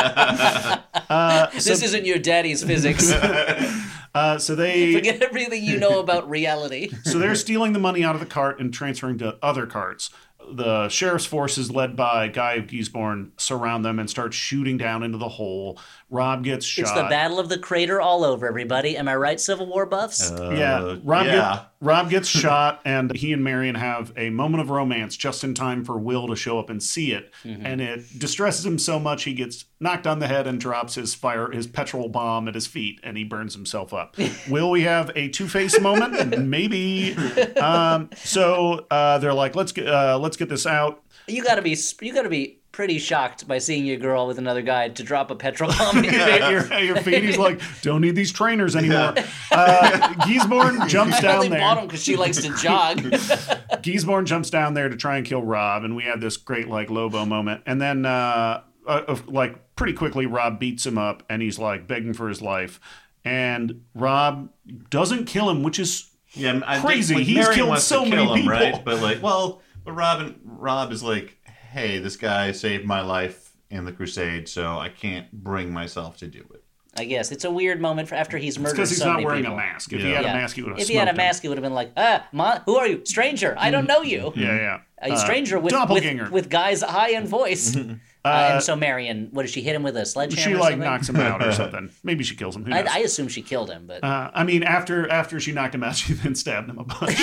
uh, so, This isn't your daddy's physics. uh, so they Forget everything you know about reality. so they're stealing the money out of the cart and transferring to other carts. The sheriff's forces, led by Guy Gisborne, surround them and start shooting down into the hole. Rob gets shot. It's the Battle of the Crater all over, everybody. Am I right, Civil War buffs? Yeah, Rob, yeah. Get, Rob gets shot, and he and Marion have a moment of romance just in time for Will to show up and see it. Mm-hmm. And it distresses him so much he gets knocked on the head and drops his fire, his petrol bomb at his feet, and he burns himself up. Will we have a Two-Face moment? Maybe. Um, so uh, they're like, let's get uh, let's get this out. You gotta be you gotta be pretty shocked by seeing your girl with another guy to drop a petrol bomb in your At face. your, at your feet, he's like, don't need these trainers anymore. Uh, Gisborne jumps I down only there. bought him because she likes to jog. Gisborne jumps down there to try and kill Rob, and we have this great like Lobo moment, and then uh, uh, of- like pretty quickly Rob beats him up, and he's like begging for his life, and Rob doesn't kill him, which is Yeah, I think, Crazy. like, He's Marion killed wants so to many kill him, people. right? But like, well, but Robin, Rob is like, hey, this guy saved my life in the crusade, so I can't bring myself to do it. I guess it's a weird moment for after he's murdered because he's so not many wearing people. a mask. If Yeah. he had Yeah. a mask, he would have. If he had a mask, he would have been like, "Ah, ma, who are you, stranger? I don't know you." Yeah, yeah. A Uh, stranger with, doppelganger. with with Guy's eye and voice. uh, and so Marion, what did she hit him with a sledgehammer? She or like something? knocks him out or something. Maybe she kills him. Who I, knows? I assume she killed him, but Uh, I mean, after after she knocked him out, she then stabbed him a bunch,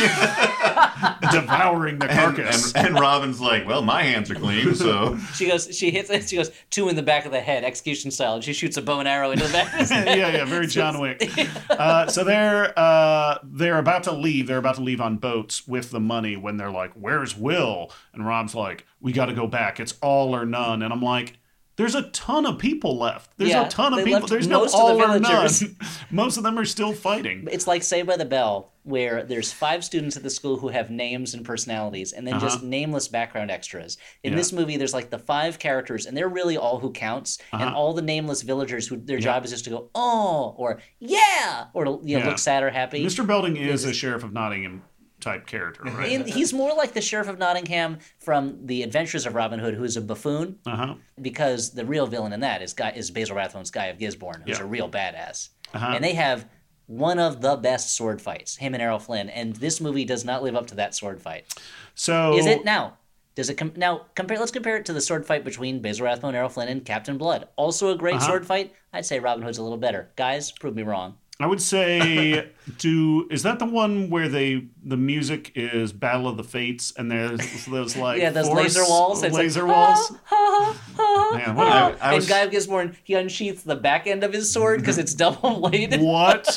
devouring the And, carcass. and, and Robin's like, well, my hands are clean, so... she goes, she hits it. She goes two in the back of the head, execution style, and she shoots a bow and arrow into the back of his head. yeah, yeah, very John Wick. Uh, so they're uh, they're about to leave. They're about to leave on boats with the money when they're like, "Where's Will?" And Rob's like, "We got to go back. It's all or none." And I'm like, "There's a ton of people left. There's Yeah, a ton of they people. left There's no most of all the or none. villagers. Most of them are still fighting." It's like Saved by the Bell, where there's five students at the school who have names and personalities, and then just nameless background extras. In Yeah. this movie, there's like the five characters, and they're really all who counts, and all the nameless villagers who their job is just to go, oh, or yeah, or to, you know, Yeah. look sad or happy. Mister Belding is a sheriff of Nottingham type character, right? And he's more like the Sheriff of Nottingham from The Adventures of Robin Hood, who is a buffoon, Uh huh. because the real villain in that is Guy, is Basil Rathbone's Guy of Gisborne, who's Yeah. a real badass. Uh-huh. And they have one of the best sword fights, him and Errol Flynn, and this movie does not live up to that sword fight. So Is it now? Does it com- now compare? Let's compare it to the sword fight between Basil Rathbone, Errol Flynn, and Captain Blood. Also a great Uh-huh. sword fight. I'd say Robin Hood's a little better. Guys, prove me wrong. I would say, do is that the one where they the music is Battle of the Fates and there's those like Yeah, those force- laser walls. It's laser like, walls. "Ah, ah, ah, Man, what ah." a- I was- And Guy of Gisborne, he unsheaths the back end of his sword because it's double bladed. What?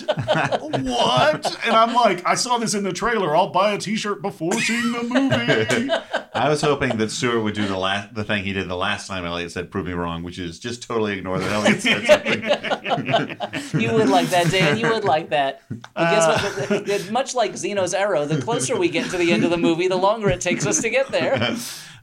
What? And I'm like, I saw this in the trailer. I'll buy a T-shirt before seeing the movie. I was hoping that Stuart would do the last the thing he did the last time Elliot said "prove me wrong," which is just totally ignore that Elliot said something. You would like that, Dan. You would like that. And guess what? Much like Zeno's arrow, the closer we get to the end of the movie, the longer it takes us to get there.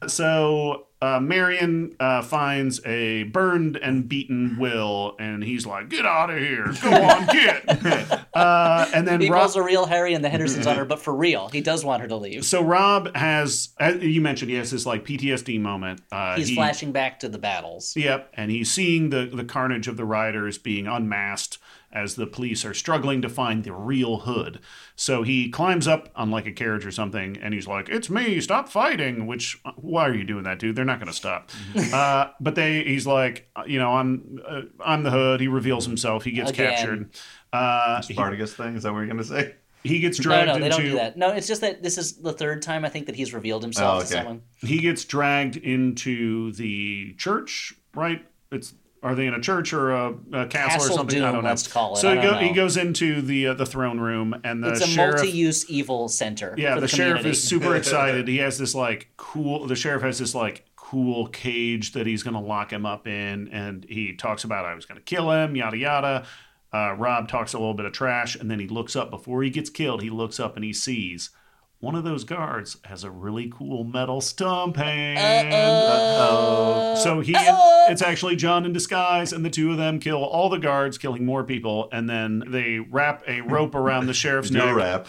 So uh, Marion uh, finds a burned and beaten Will, and he's like, "Get out of here! Go on, get!" Uh, and then He Rob. calls a real Harry and the Hendersons on her, but for real, he does want her to leave. So Rob has, as you mentioned, he has this like P T S D moment. Uh, He's he- flashing back to the battles. Yep, and he's seeing the the carnage of the rioters being unmasked as the police are struggling to find the real Hood. So he climbs up on like a carriage or something, and he's like, "It's me! Stop fighting!" Which, why are you doing that, dude? They're not going to stop. uh, but they, he's like, you know, I'm uh, I'm the Hood. He reveals himself. He gets Again. captured. Uh, he, Spartacus thing, is that what you're gonna say? he gets No, dragged no, they into. don't do that. No, it's just that this is the third time I think that he's revealed himself Oh, to okay. someone. He gets dragged into the church, right? It's are they in a church or a, a castle, Castle or something? Doom, I don't know. let's call it. So I he, don't go, he know. goes into the uh, the throne room, and the It's a sheriff. multi-use evil center. yeah, for the, the, sheriff community. is super excited. He has this like cool. The sheriff has this like cool cage that he's going to lock him up in, and he talks about I was going to kill him, yada yada. Uh, Rob talks a little bit of trash, and then he looks up before he gets killed. He looks up and he sees one of those guards has a really cool metal stump hand. Uh-oh. So he, Uh-oh. it's actually John in disguise, and the two of them kill all the guards, killing more people, and then they wrap a rope around the sheriff's Do a neck. rap.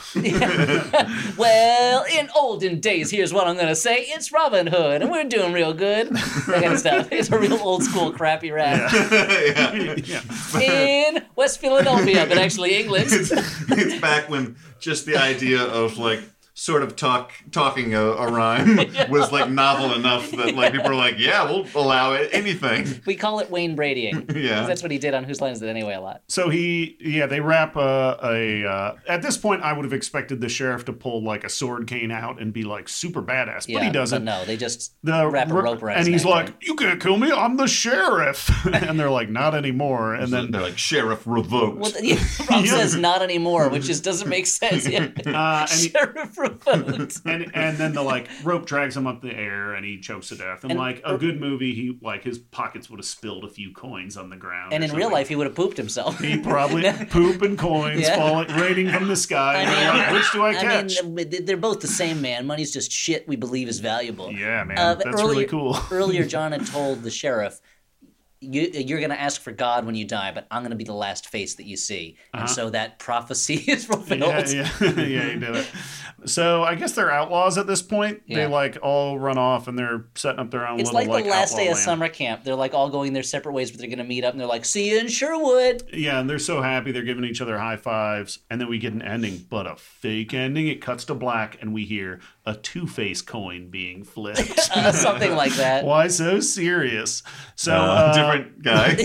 Well, in olden days, here's what I'm gonna say: it's Robin Hood, and we're doing real good. That kind of stuff. It's a real old school crappy rap Yeah. Yeah. in West Philadelphia, but actually England. It's, it's back when just the idea of like sort of talk talking a, a rhyme was like novel enough that like people were like, yeah, we'll allow it anything. We call it Wayne Bradying. 'Cause Yeah. that's what he did on Whose Line Is It Anyway a lot. So he, yeah, they wrap a. a uh, at this point, I would have expected the sheriff to pull like a sword cane out and be like super badass, Yeah, but he doesn't. But no, they just The wrap a ro- rope around and his he's neck, like, right? "You can't kill me. I'm the sheriff." And they're like, "Not anymore." And then they're like sheriff revoked. Well, yeah, Rob says not anymore, which just doesn't make sense. Yeah. Uh, and, he- Sheriff revoked. and and then the like rope drags him up the air and he chokes to death. And, And- like a good movie, he like his pockets would have spilled a few coins on the ground. And or in real something. life, he would have pooped himself. he probably poop and coins Yeah. falling raining from the sky. And they're like, which do I catch? I mean, they're both the same, man. Money's just shit we believe is valuable. Yeah, man, Uh, but that's really earlier- cool. Earlier, John had told the sheriff, you, "You're going to ask for God when you die, but I'm going to be the last face that you see." And so that prophecy is fulfilled. Yeah, yeah, yeah, he did it. So I guess they're outlaws at this point. Yeah. They like all run off and they're setting up their own It's little like the last outlaw day of land. summer camp. They're like all going their separate ways, but they're going to meet up and they're like, see you in Sherwood. Yeah, and they're so happy. They're giving each other high fives. And then we get an ending, but a fake ending. It cuts to black and we hear a Two-Face coin being flipped. Uh, something like that. Why so serious? So, Uh, uh, different guy.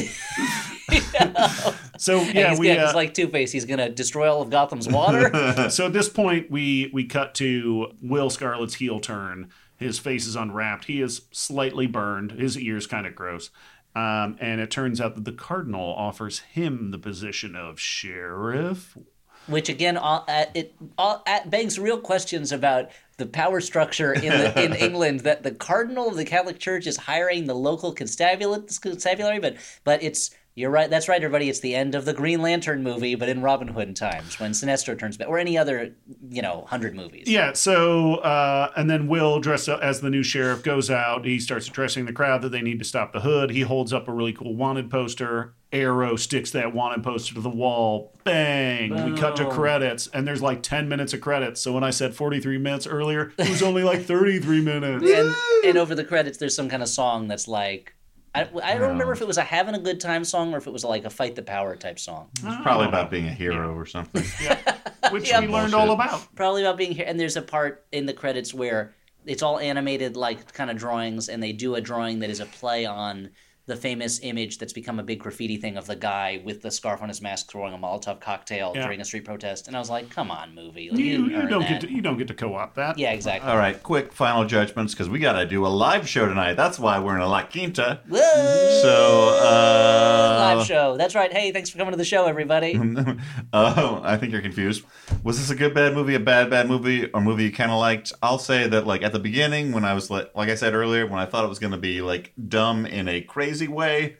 so And yeah, he's, we... gonna, Uh, he's like Two-Face. He's going to destroy all of Gotham's water. So at this point, we we cut to Will Scarlet's heel turn. His face is unwrapped. He is slightly burned. His ear's kind of gross. Um, and it turns out that the Cardinal offers him the position of sheriff. Which again, all, uh, it all, uh, begs real questions about the power structure in the, in England. That the Cardinal of the Catholic Church is hiring the local constabulary, constabulary, but but it's you're right. That's right, everybody. It's the end of the Green Lantern movie, but in Robin Hood times when Sinestro turns back, or any other you know hundred movies. Yeah. So uh, and then Will, dressed up as the new sheriff, goes out. He starts addressing the crowd that they need to stop the Hood. He holds up a really cool wanted poster. Arrow sticks that wanted poster to the wall. Bang! We cut to Boom. credits, and there's like ten minutes of credits. So when I said forty-three minutes earlier, it was only like thirty-three minutes. And, and over the credits, there's some kind of song that's like. I, I don't remember if it was a having a good time song or if it was like a fight the power type song. It's probably about being a hero or something. Which Yeah, we learned bullshit. all about. Probably about being here. And there's a part in the credits where it's all animated, like kind of drawings, and they do a drawing that is a play on the famous image that's become a big graffiti thing of the guy with the scarf on his mask throwing a Molotov cocktail Yeah. during a street protest. And I was like, come on, movie. Like, You, didn't you earn don't that. get to, you don't get to co-op that. Yeah, exactly. All right, quick final judgments because we got to do a live show tonight. That's why we're in a La Quinta. Woo! So, uh, Live show. That's right. Hey, thanks for coming to the show, everybody. Oh, I think you're confused. Was this a good bad movie, a bad bad movie, or movie you kind of liked? I'll say that, like at the beginning, when I was like, like I said earlier, when I thought it was going to be like dumb in a crazy way,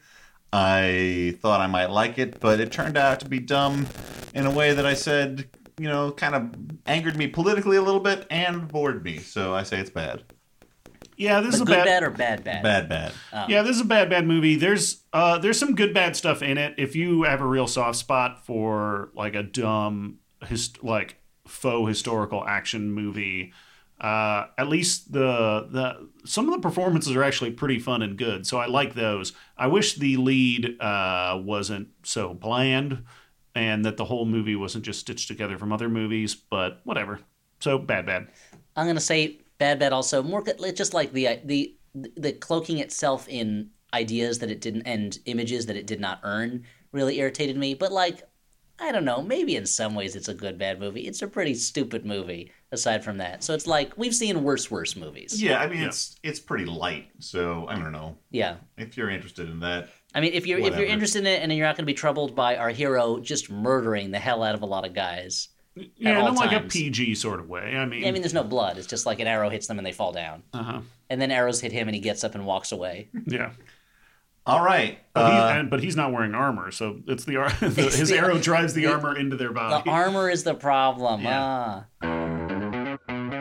I thought I might like it, but it turned out to be dumb in a way that I said, you know, kind of angered me politically a little bit and bored me. So I say it's bad, Yeah, this is But a good, bad, bad, or bad, bad? bad, bad. Yeah, this is a bad, bad movie. There's uh, there's some good, bad stuff in it. If you have a real soft spot for like a dumb, hist- like faux historical action movie, uh, at least the the some of the performances are actually pretty fun and good. So I like those. I wish the lead uh, wasn't so bland, and that the whole movie wasn't just stitched together from other movies. But whatever. So bad, bad. I'm gonna say bad, bad. Also, more co- just like the the the cloaking itself in ideas that it didn't and images that it did not earn really irritated me. But like, I don't know. Maybe in some ways it's a good bad movie. It's a pretty stupid movie. Aside from that, so it's like we've seen worse, worse movies. Yeah, I mean Yeah. it's it's pretty light. So I don't know Yeah. if you're interested in that. I mean, if you're if Whatever. you're interested in it and you're not going to be troubled by our hero just murdering the hell out of a lot of guys. Yeah, all in like a times. P G sort of way. I mean, I mean, there's no blood. It's just like an arrow hits them and they fall down, uh-huh. and then arrows hit him and he gets up and walks away. Yeah. All right. But, he, Uh, and, but he's not wearing armor, so it's the, ar- the It's his the- arrow drives the the- armor into their The body. armor is the problem. Yeah. Ah.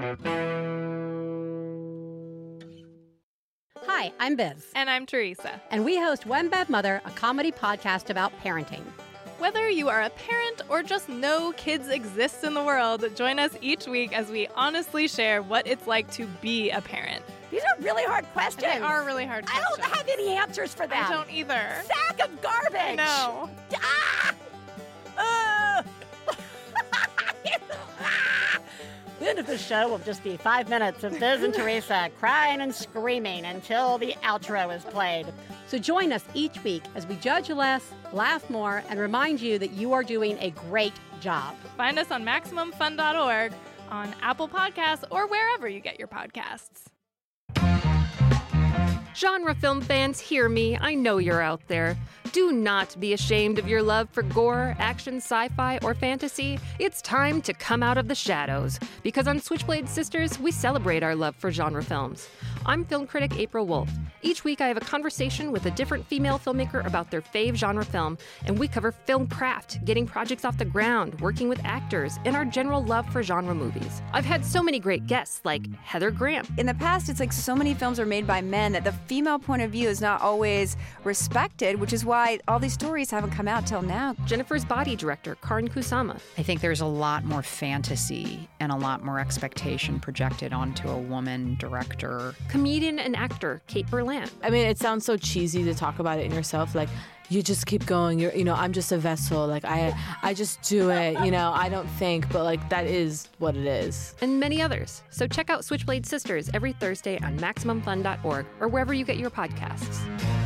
Hi, I'm Biz, And I'm Teresa. and we host One Bad Mother, a comedy podcast about parenting. Whether you are a parent or just know kids exist in the world, join us each week as we honestly share what it's like to be a parent. These are really hard questions. They are really hard I questions. don't have any answers for them. I don't either. Sack of garbage. No. Ah! Uh! The end of the show will just be five minutes of Biz and Teresa crying and screaming until the outro is played. So join us each week as we judge less, laugh more, and remind you that you are doing a great job. Find us on Maximum Fun dot org, on Apple Podcasts, or wherever you get your podcasts. Genre film fans, hear me. I know you're out there. Do not be ashamed of your love for gore, action, sci-fi, or fantasy. It's time to come out of the shadows, because on Switchblade Sisters, we celebrate our love for genre films. I'm film critic April Wolf. Each week, I have a conversation with a different female filmmaker about their fave genre film, and we cover film craft, getting projects off the ground, working with actors, and our general love for genre movies. I've had so many great guests, like Heather Graham, In the past, it's like so many films are made by men that the female point of view is not always respected, which is why why all these stories haven't come out till now. Jennifer's Body director, Karin Kusama. I think there's a lot more fantasy and a lot more expectation projected onto a woman director. Comedian and actor, Kate Berlant. I mean, it sounds so cheesy to talk about it in yourself, like, you just keep going. You're, you know, I'm just a vessel. Like, I, I just do it. You know, I don't think, but like, that is what it is. And many others. So check out Switchblade Sisters every Thursday on Maximum Fun dot org or wherever you get your podcasts.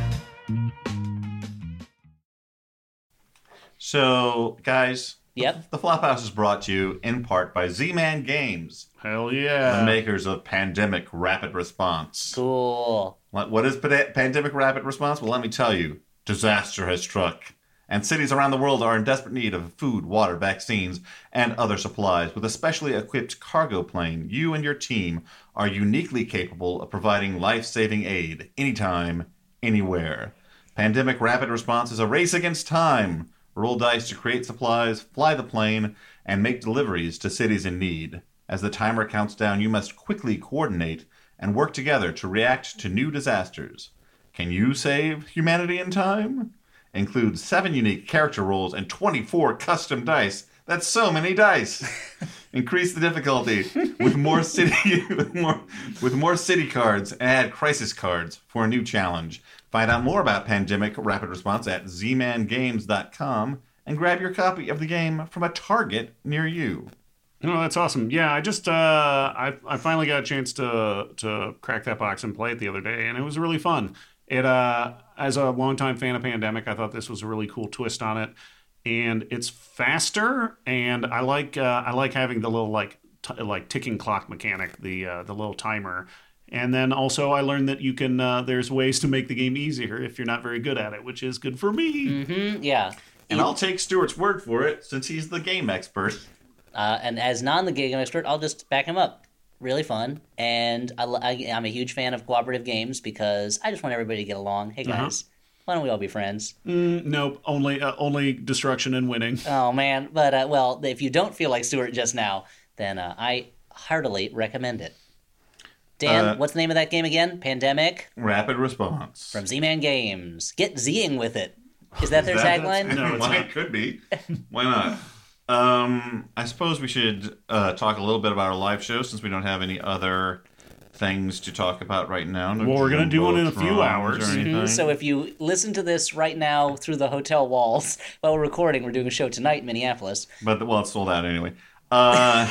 So, guys, Yep. the Flophouse is brought to you in part by Z-Man Games, Hell yeah. the makers of Pandemic Rapid Response. Cool. What, what is Panda- Pandemic Rapid Response? Well, let me tell you. Disaster has struck, and cities around the world are in desperate need of food, water, vaccines, and other supplies. With a specially equipped cargo plane, you and your team are uniquely capable of providing life-saving aid anytime, anywhere. Pandemic Rapid Response is a race against time. Roll dice to create supplies, fly the plane, and make deliveries to cities in need. As the timer counts down, you must quickly coordinate and work together to react to new disasters. Can you save humanity in time? Includes seven unique character roles and twenty-four custom dice. That's so many dice. Increase the difficulty with more city with more with more city cards and add crisis cards for a new challenge. Find out more about Pandemic Rapid Response at z man games dot com and grab your copy of the game from a Target near you. No, that's awesome. Yeah, I just uh, I I finally got a chance to to crack that box and play it the other day, and it was really fun. It uh, as a longtime fan of Pandemic, I thought this was a really cool twist on it, and it's faster, and I like uh, I like having the little like t- like ticking clock mechanic, the uh, the little timer, and then also I learned that you can uh, there's ways to make the game easier if you're not very good at it, which is good for me. Mm-hmm, yeah, and I'll take Stuart's word for it since he's the game expert. Uh, and as non the game expert, I'll just back him up. Really fun, and I, I, I'm a huge fan of cooperative games because I just want everybody to get along. Hey guys, uh-huh. Why don't we all be friends? Mm, nope, only uh, only destruction and winning. Oh man, but uh, well, if you don't feel like Stuart just now, then uh, I heartily recommend it. Dan, uh, what's the name of that game again? Pandemic Rapid Response from Z-Man Games. Get Zing with it. Is that their that, tagline? No, it's it could be. Why not? Um, I suppose we should uh, talk a little bit about our live show since we don't have any other things to talk about right now. No well, we're going to do one in a few hours. Mm-hmm. So if you listen to this right now through the hotel walls while we're recording, we're doing a show tonight in Minneapolis. But, well, it's sold out anyway. Uh,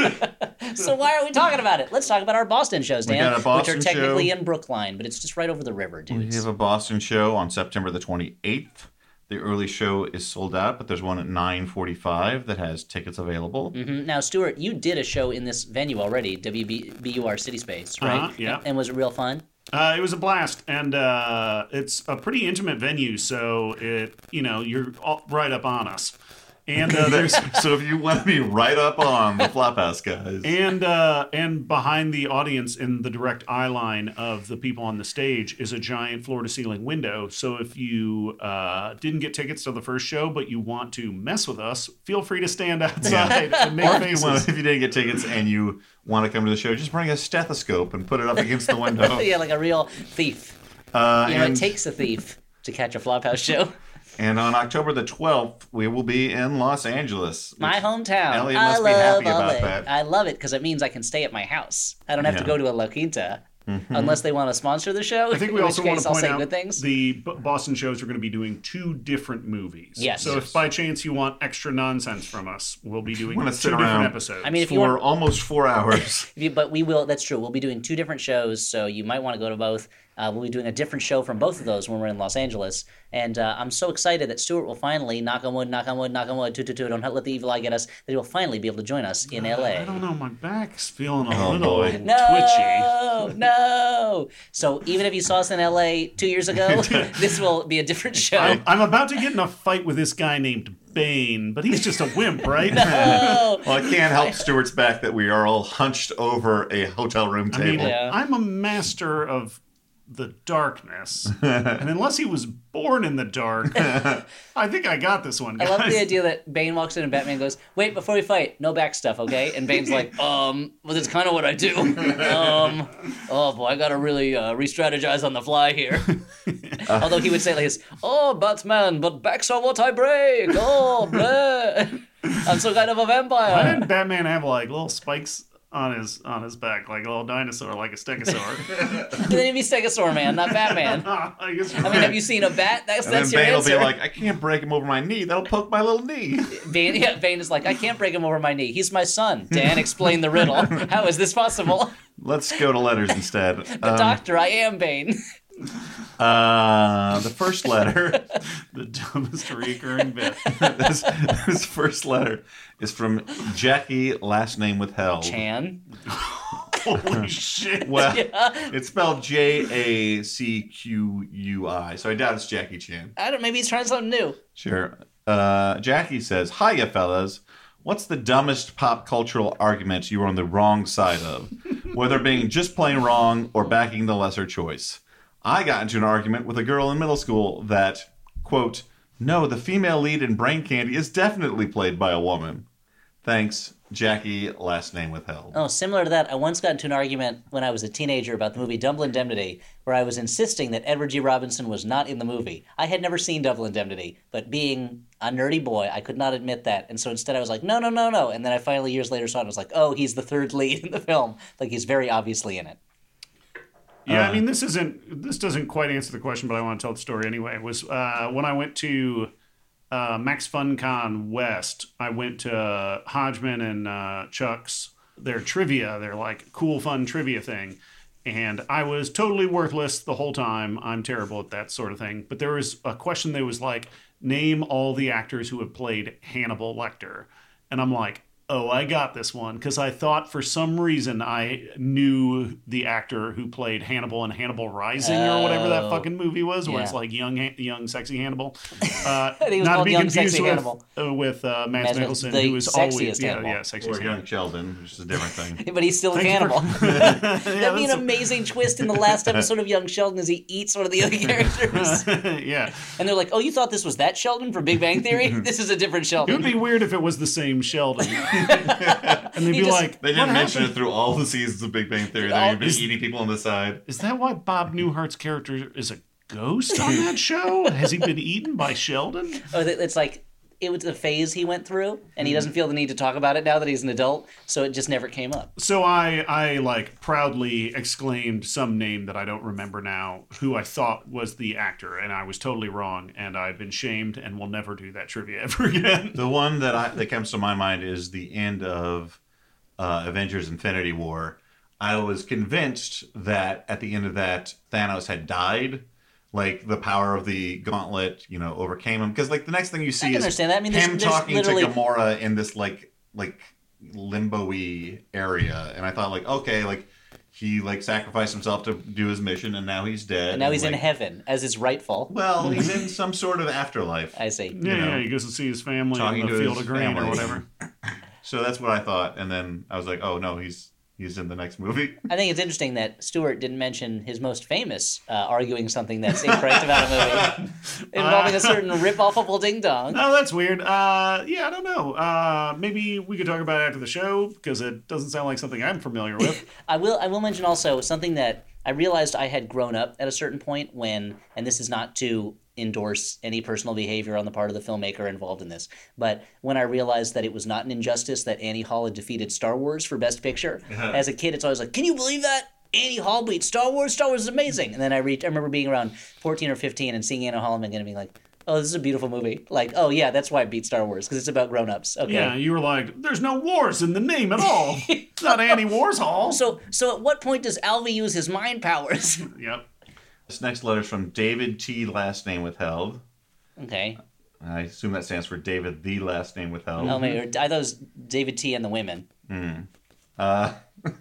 so why are we talking about it? Let's talk about our Boston shows, Dan, we got a Boston which are technically show. in Brookline, but it's just right over the river, dudes. We have a Boston show on September the twenty-eighth. The early show is sold out, but there's one at nine forty-five that has tickets available. Mm-hmm. Now, Stuart, you did a show in this venue already, W B U R City Space, right? Uh-huh, yeah. And was it real fun? Uh, it was a blast, and uh, it's a pretty intimate venue, so it you know you're all right up on us. And uh, there's so if you want to be right up on the Flophouse guys, and uh, and behind the audience in the direct eye line of the people on the stage is a giant floor to ceiling window. So if you uh, didn't get tickets to the first show but you want to mess with us, feel free to stand outside yeah. and make or faces. If you, want, if you didn't get tickets and you want to come to the show, just bring a stethoscope and put it up against the window. Yeah, like a real thief. Uh, you know, and... it takes a thief to catch a Flophouse show. And on October the twelfth, we will be in Los Angeles. My hometown. Elliot I must love, be happy love about it. that. I love it because it means I can stay at my house. I don't have yeah. to go to a La Quinta. Mm-hmm. Unless they want to sponsor the show. I think we in also which want case to I'll point say out good things. the B- Boston shows are going to be doing two different movies. Yes. So yes. if by chance you want extra nonsense from us, we'll be doing two sit different episodes. I mean, if for you want, almost four hours. if you, but we will. That's true. We'll be doing two different shows, so you might want to go to both. Uh, we'll be doing a different show from both of those when we're in Los Angeles. And uh, I'm so excited that Stuart will finally, knock on wood, knock on wood, knock on wood, two, two, two, don't let the evil eye get us, that he will finally be able to join us in L A. I don't know, my back's feeling a oh, little boy. twitchy. No, no. So even if you saw us in L A two years ago, this will be a different show. I'm, I'm about to get in a fight with this guy named Bane, but he's just a wimp, right? No. Well, I can't help Stuart's back that we are all hunched over a hotel room table. I mean, Yeah. I'm a master of the darkness, and unless he was born in the dark, I think I got this one, guys. I love the idea that Bane walks in and Batman goes, wait, before we fight, no back stuff, okay? And Bane's like, um, well, that's kind of what I do. Um, oh, boy, I got to really uh, re-strategize on the fly here. Although he would say like this, "Oh, Batman, but backs are what I break. Oh, blah. I'm some kind of a vampire." Why didn't Batman have like little spikes on his on his back, like a little dinosaur, like a stegosaur? Then he'd be Stegosaur Man, not Batman. I guess. I mean, have you seen a bat? That's And that's then your Bane answer. will be like, I can't break him over my knee. That'll poke my little knee. Bane, yeah, Bane is like, I can't break him over my knee. He's my son. Dan, explain the riddle. How is this possible? Let's go to letters instead. But Um, doctor, I am Bane. uh, the first letter, the dumbest recurring bit. this, this first letter is from Jackie, last name withheld. Chan. Holy shit. Well, Yeah. it's spelled J A C Q U I, so I doubt it's Jackie Chan. I don't. Maybe he's trying something new. Sure. Uh, Jackie says, "Hiya, fellas. What's the dumbest pop cultural argument you were on the wrong side of? Whether being just plain wrong or backing the lesser choice. I got into an argument with a girl in middle school that, quote, no, the female lead in Brain Candy is definitely played by a woman. Thanks, Jackie, last name withheld." Oh, similar to that, I once got into an argument when I was a teenager about the movie Double Indemnity, where I was insisting that Edward G. Robinson was not in the movie. I had never seen Double Indemnity, but being a nerdy boy, I could not admit that. And so instead I was like, no, no, no, no. And then I finally, years later, saw it and was like, oh, he's the third lead in the film. Like, he's very obviously in it. Yeah, Uh, I mean, this isn't this doesn't quite answer the question, but I want to tell the story anyway. It was uh, when I went to uh, Max FunCon West, I went to Hodgman and uh, Chuck's, their trivia, their like cool, fun trivia thing. And I was totally worthless the whole time. I'm terrible at that sort of thing. But there was a question that was like, name all the actors who have played Hannibal Lecter. And I'm like, oh, I got this one, because I thought for some reason I knew the actor who played Hannibal in Hannibal Rising or whatever that Oh. fucking movie was, where Yeah. it's like young, young, sexy Hannibal. Uh, think it was not to called be Young, confused Sexy with Hannibal. uh, with uh, Mads Mads Mikkelsen, the who was always sexiest yeah, Hannibal. yeah, sexiest Or Hannibal. Young Sheldon, which is a different thing. But he's still Thank you Hannibal. for- That'd Yeah, be an that's a- amazing twist in the last episode of Young Sheldon as he eats one of the other characters. yeah. And they're like, oh, you thought this was that Sheldon from Big Bang Theory? This is a different It Sheldon. would be weird if it was the same Sheldon. and they'd He be just- like, They didn't what mention happened? it through all the seasons of Big Bang Theory. Oh, They've been is- eating people on the side. Is that why Bob Newhart's character is a ghost on that show? Has he been eaten by Sheldon? Oh, th- it's like, it was a phase he went through, and he doesn't feel the need to talk about it now that he's an adult, so it just never came up. So I, I like proudly exclaimed some name that I don't remember now, who I thought was the actor, and I was totally wrong, and I've been shamed and will never do that trivia ever again. The one that I that comes to my mind is the end of uh, Avengers: Infinity War. I was convinced that at the end of that, Thanos had died. Like, the power of the gauntlet, you know, overcame him. Because, like, the next thing you see can is understand that. I mean, there's- him there's talking literally- to Gamora in this, like, like limbo-y area. And I thought, like, okay, like, he, like, sacrificed himself to do his mission, and now he's dead. And now he's in like, heaven, as is rightful. Well, he's in some sort of afterlife. I see. Yeah, know, yeah, he goes to see his family talking in the to field his of grain or family. whatever. So that's what I thought. And then I was like, oh, no, he's he's in the next movie. I think it's interesting that Stewart didn't mention his most famous uh, arguing something that's incorrect about a movie involving a certain rip-offable ding-dong. Oh, that's weird. Uh, yeah, I don't know. Uh, maybe we could talk about it after the show, because it doesn't sound like something I'm familiar with. I will I will mention also something that I realized I had grown up at a certain point when, and this is not to endorse any personal behavior on the part of the filmmaker involved in this, but when I realized that it was not an injustice that Annie Hall had defeated Star Wars for Best Picture, as a kid it's always like, can you believe that? Annie Hall beat Star Wars? Star Wars is amazing. And then I, reached, I remember being around fourteen or fifteen and seeing Annie Hall and being like, oh, this is a beautiful movie. Like, oh yeah, that's why it beat Star Wars, because it's about grown-ups. Okay. Yeah, you were like, there's no wars in the name at all. It's not Annie Warhol. So, so at what point does Alvy use his mind powers? Yep. This next letter is from David T. Last name withheld. Okay. I assume that stands for David the last name withheld. Oh, maybe, I thought it was David T. and the Women. Mm. Uh,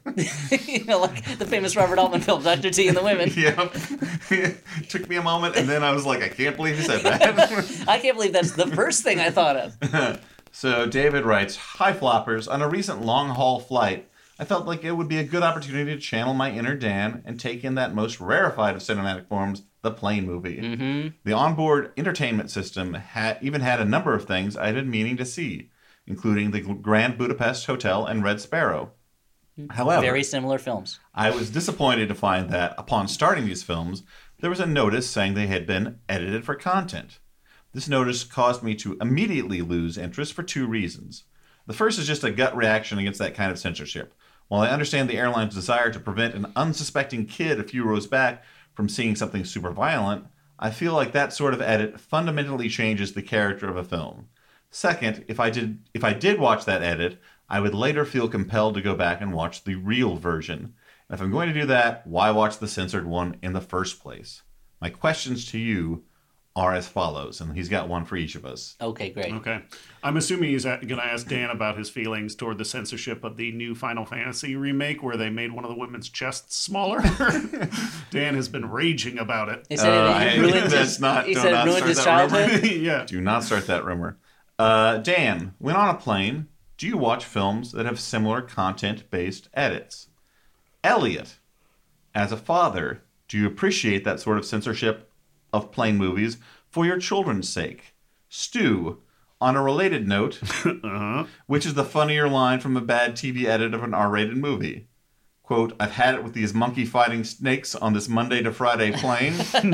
You know, like the famous Robert Altman film, Doctor T and the Women. Yep. It took me a moment, and then I was like, I can't believe you said that. I can't believe that's the first thing I thought of. So David writes, Hi Floppers, on a recent long-haul flight, I felt like it would be a good opportunity to channel my inner Dan and take in that most rarefied of cinematic forms, the plane movie. Mm-hmm. The onboard entertainment system ha- even had a number of things I'd been meaning to see, including the Grand Budapest Hotel and Red Sparrow. However, Very similar films. I was disappointed to find that, upon starting these films, there was a notice saying they had been edited for content. This notice caused me to immediately lose interest for two reasons. The first is just a gut reaction against that kind of censorship. While I understand the airline's desire to prevent an unsuspecting kid a few rows back from seeing something super violent, I feel like that sort of edit fundamentally changes the character of a film. Second, if I did if I did watch that edit, I would later feel compelled to go back and watch the real version. And if I'm going to do that, why watch the censored one in the first place? My questions to you are as follows, and he's got one for each of us. Okay, great. Okay. I'm assuming he's going to ask Dan about his feelings toward the censorship of the new Final Fantasy remake where they made one of the women's chests smaller. Dan has been raging about it. He said uh, it ruined his, not, he said not it ruined his childhood? Yeah. Do not start that rumor. Uh, Dan, when on a plane, do you watch films that have similar content-based edits? Elliot, as a father, do you appreciate that sort of censorship of plane movies for your children's sake? Stu, on a related note, uh-huh. which is the funnier line from a bad T V edit of an R-rated movie? Quote, I've had it with these monkey fighting snakes on this Monday to Friday plane.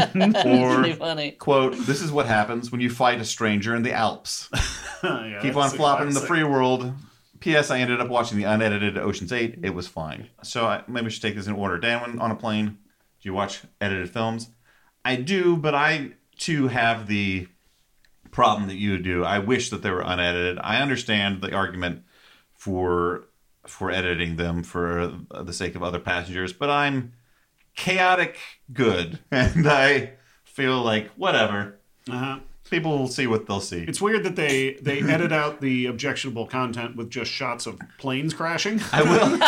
Or, funny. Quote, this is what happens when you fight a stranger in the Alps. Yeah, Keep on flopping in the free world. P S. I ended up watching the unedited Ocean's eight. It was fine. So I, maybe we should take this in order. Dan, when on a plane, do you watch edited films? I do, but I, too, have the problem that you do. I wish that they were unedited. I understand the argument for for editing them for the sake of other passengers, but I'm chaotic good, and I feel like, whatever. Uh-huh. People will see what they'll see. It's weird that they, they edit out the objectionable content with just shots of planes crashing. I will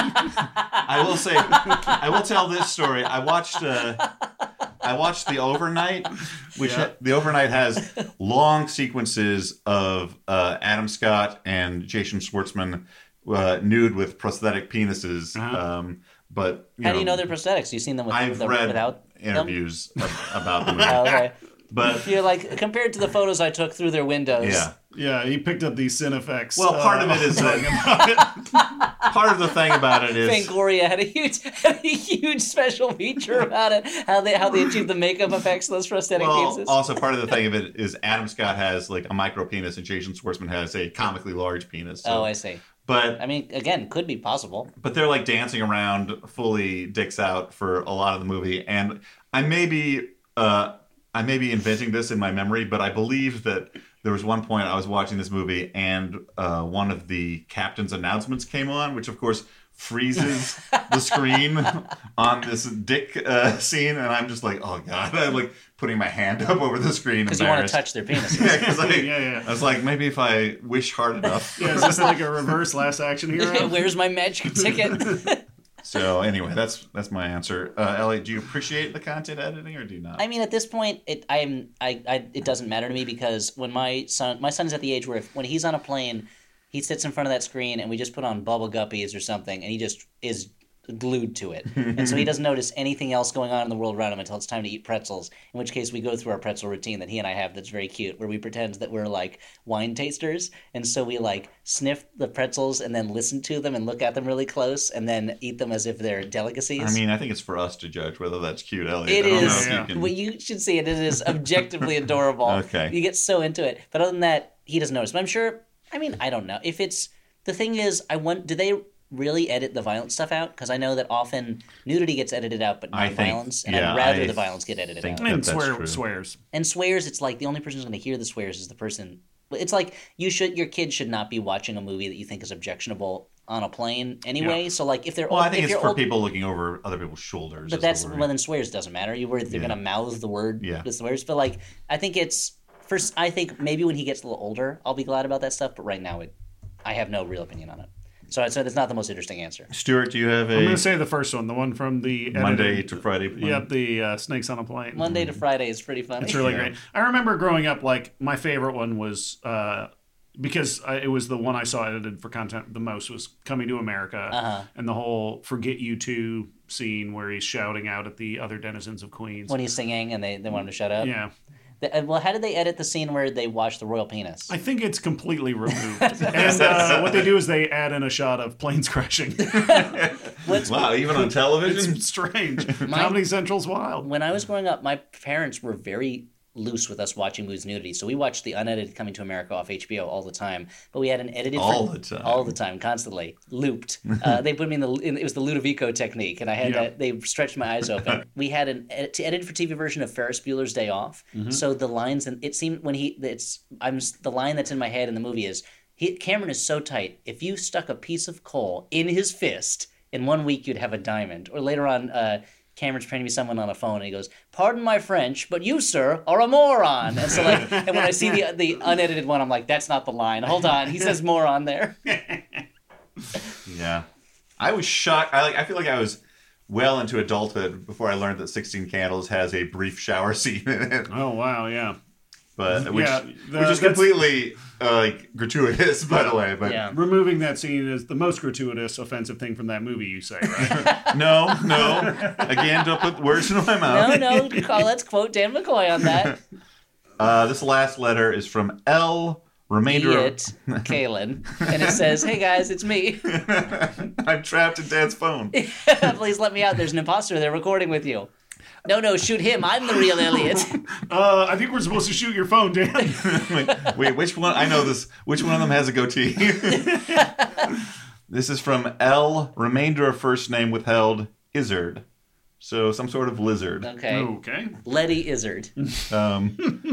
I will say, I will tell this story. I watched... Uh, I watched The Overnight, which yeah. ha- The Overnight has long sequences of uh, Adam Scott and Jason Schwartzman uh, nude with prosthetic penises. Uh-huh. Um, but you how know, do you know they're prosthetics? You've seen them with, I've them read without interviews them? about the movie. Oh, okay. But you're like, compared to the photos I took through their windows. Yeah. Yeah, he picked up these Cinefex. Well, part uh, of it is that part of the thing about it is Fangoria had a huge, had a huge special feature about it. How they how they achieved the makeup effects of those prosthetic well, penises. Also, part of the thing of it is Adam Scott has like a micro penis and Jason Schwartzman has a comically large penis. So. Oh, I see. But I mean, again, could be possible. But they're like dancing around fully dicks out for a lot of the movie, and I may be uh, I may be inventing this in my memory, but I believe that there was one point I was watching this movie, and uh, one of the captain's announcements came on, which of course freezes the screen on this dick uh, scene, and I'm just like, oh god, I'm like putting my hand up over the screen because you want to touch their penises. yeah, because I, yeah, yeah. I was like, maybe if I wish hard enough. Yeah, is this like a reverse Last Action Hero? Where's my magic ticket? So anyway, that's that's my answer. Uh, Elliot, do you appreciate the content editing or do you not? I mean, at this point, it I'm I, I it doesn't matter to me because when my son my son's at the age where if, when he's on a plane, he sits in front of that screen and we just put on Bubble Guppies or something, and he just is glued to it, and so he doesn't notice anything else going on in the world around him until it's time to eat pretzels. In which case, we go through our pretzel routine that he and I have that's very cute, where we pretend that we're like wine tasters, and so we like sniff the pretzels and then listen to them and look at them really close, and then eat them as if they're delicacies. I mean, I think it's for us to judge whether that's cute, Elliot. It I don't is. know if you can... Well, you should see it. It is objectively adorable. Okay. You get so into it, but other than that, he doesn't notice. But I'm sure. I mean, I don't know if it's the thing is. I want. Do they really edit the violent stuff out? Because I know that often nudity gets edited out, but not violence, and yeah, I'd rather I the violence get edited out. And that swear, true. swears. And swears, it's like the only person who's going to hear the swears is the person. It's like you should, your kid should not be watching a movie that you think is objectionable on a plane anyway. Yeah. So like if they're Well, old, I think if it's you're for old, people looking over other people's shoulders. but is that's the word. well, then swears doesn't matter. You were they're Yeah. going to mouth the word Yeah. the swears, but like I think it's first. I think maybe when he gets a little older, I'll be glad about that stuff. But right now, it I have no real opinion on it. So I'd say that's not the most interesting answer. Stuart, do you have a I'm going to say the first one, the one from the Monday edited, to Friday plane? Yep, the uh, Snakes on a Plane. Monday to Friday is pretty funny. It's really Yeah. great. I remember growing up, like, my favorite one was, uh, because I, it was the one I saw edited for content the most, was Coming to America. Uh-huh. And the whole Forget You Two scene where he's shouting out at the other denizens of Queens. When he's singing and they, they want him to shut up. Yeah. The, uh, well, how did they edit the scene where they watch the royal penis? I think it's completely removed. and uh, what they do is they add in a shot of planes crashing. What's, Wow, even on television? It's strange. My- Comedy Central's wild. when I was growing up, my parents were very loose with us watching movies nudity. So we watched the unedited Coming to America off H B O all the time. But we had an edited All for, the time. all the time, constantly looped. Uh, they put me in the in, it was the Ludovico technique, and I had Yeah. that. They stretched my eyes open. We had an ed- edited for T V version of Ferris Bueller's Day Off. Mm-hmm. So the lines and it seemed when he it's I'm the line that's in my head in the movie is he, Cameron is so tight. If you stuck a piece of coal in his fist in one week, you'd have a diamond. Or later on. Uh, Cameron's pretending to be someone on a phone, and he goes, "Pardon my French, but you, sir, are a moron." And so, like, and when I see the the unedited one, I'm like, "That's not the line. Hold on, he says moron there." Yeah, I was shocked. I like. I feel like I was well into adulthood before I learned that sixteen Candles has a brief shower scene in it. Oh, wow, yeah. But which, Yeah, the- which is that's- completely uh, like gratuitous, by the way. But Yeah. Removing that scene is the most gratuitous, offensive thing from that movie, you say, right? no, no. Again, don't put words into my No, mouth. no, call- let's quote Dan McCoy on that. Uh, this last letter is from L. Remainder. Idiot, Kalen, and it says, "Hey guys, it's me. I'm trapped in Dad's phone. Please let me out. There's an imposter there recording with you." No, no, shoot him. I'm the real Elliot. uh, I think we're supposed to shoot your phone, Dan. Wait, wait, which one? I know this. Which one of them has a goatee? This is from L. Remainder of first name withheld. Izzard. So some sort of lizard. Okay. Okay. Letty Izzard. Um,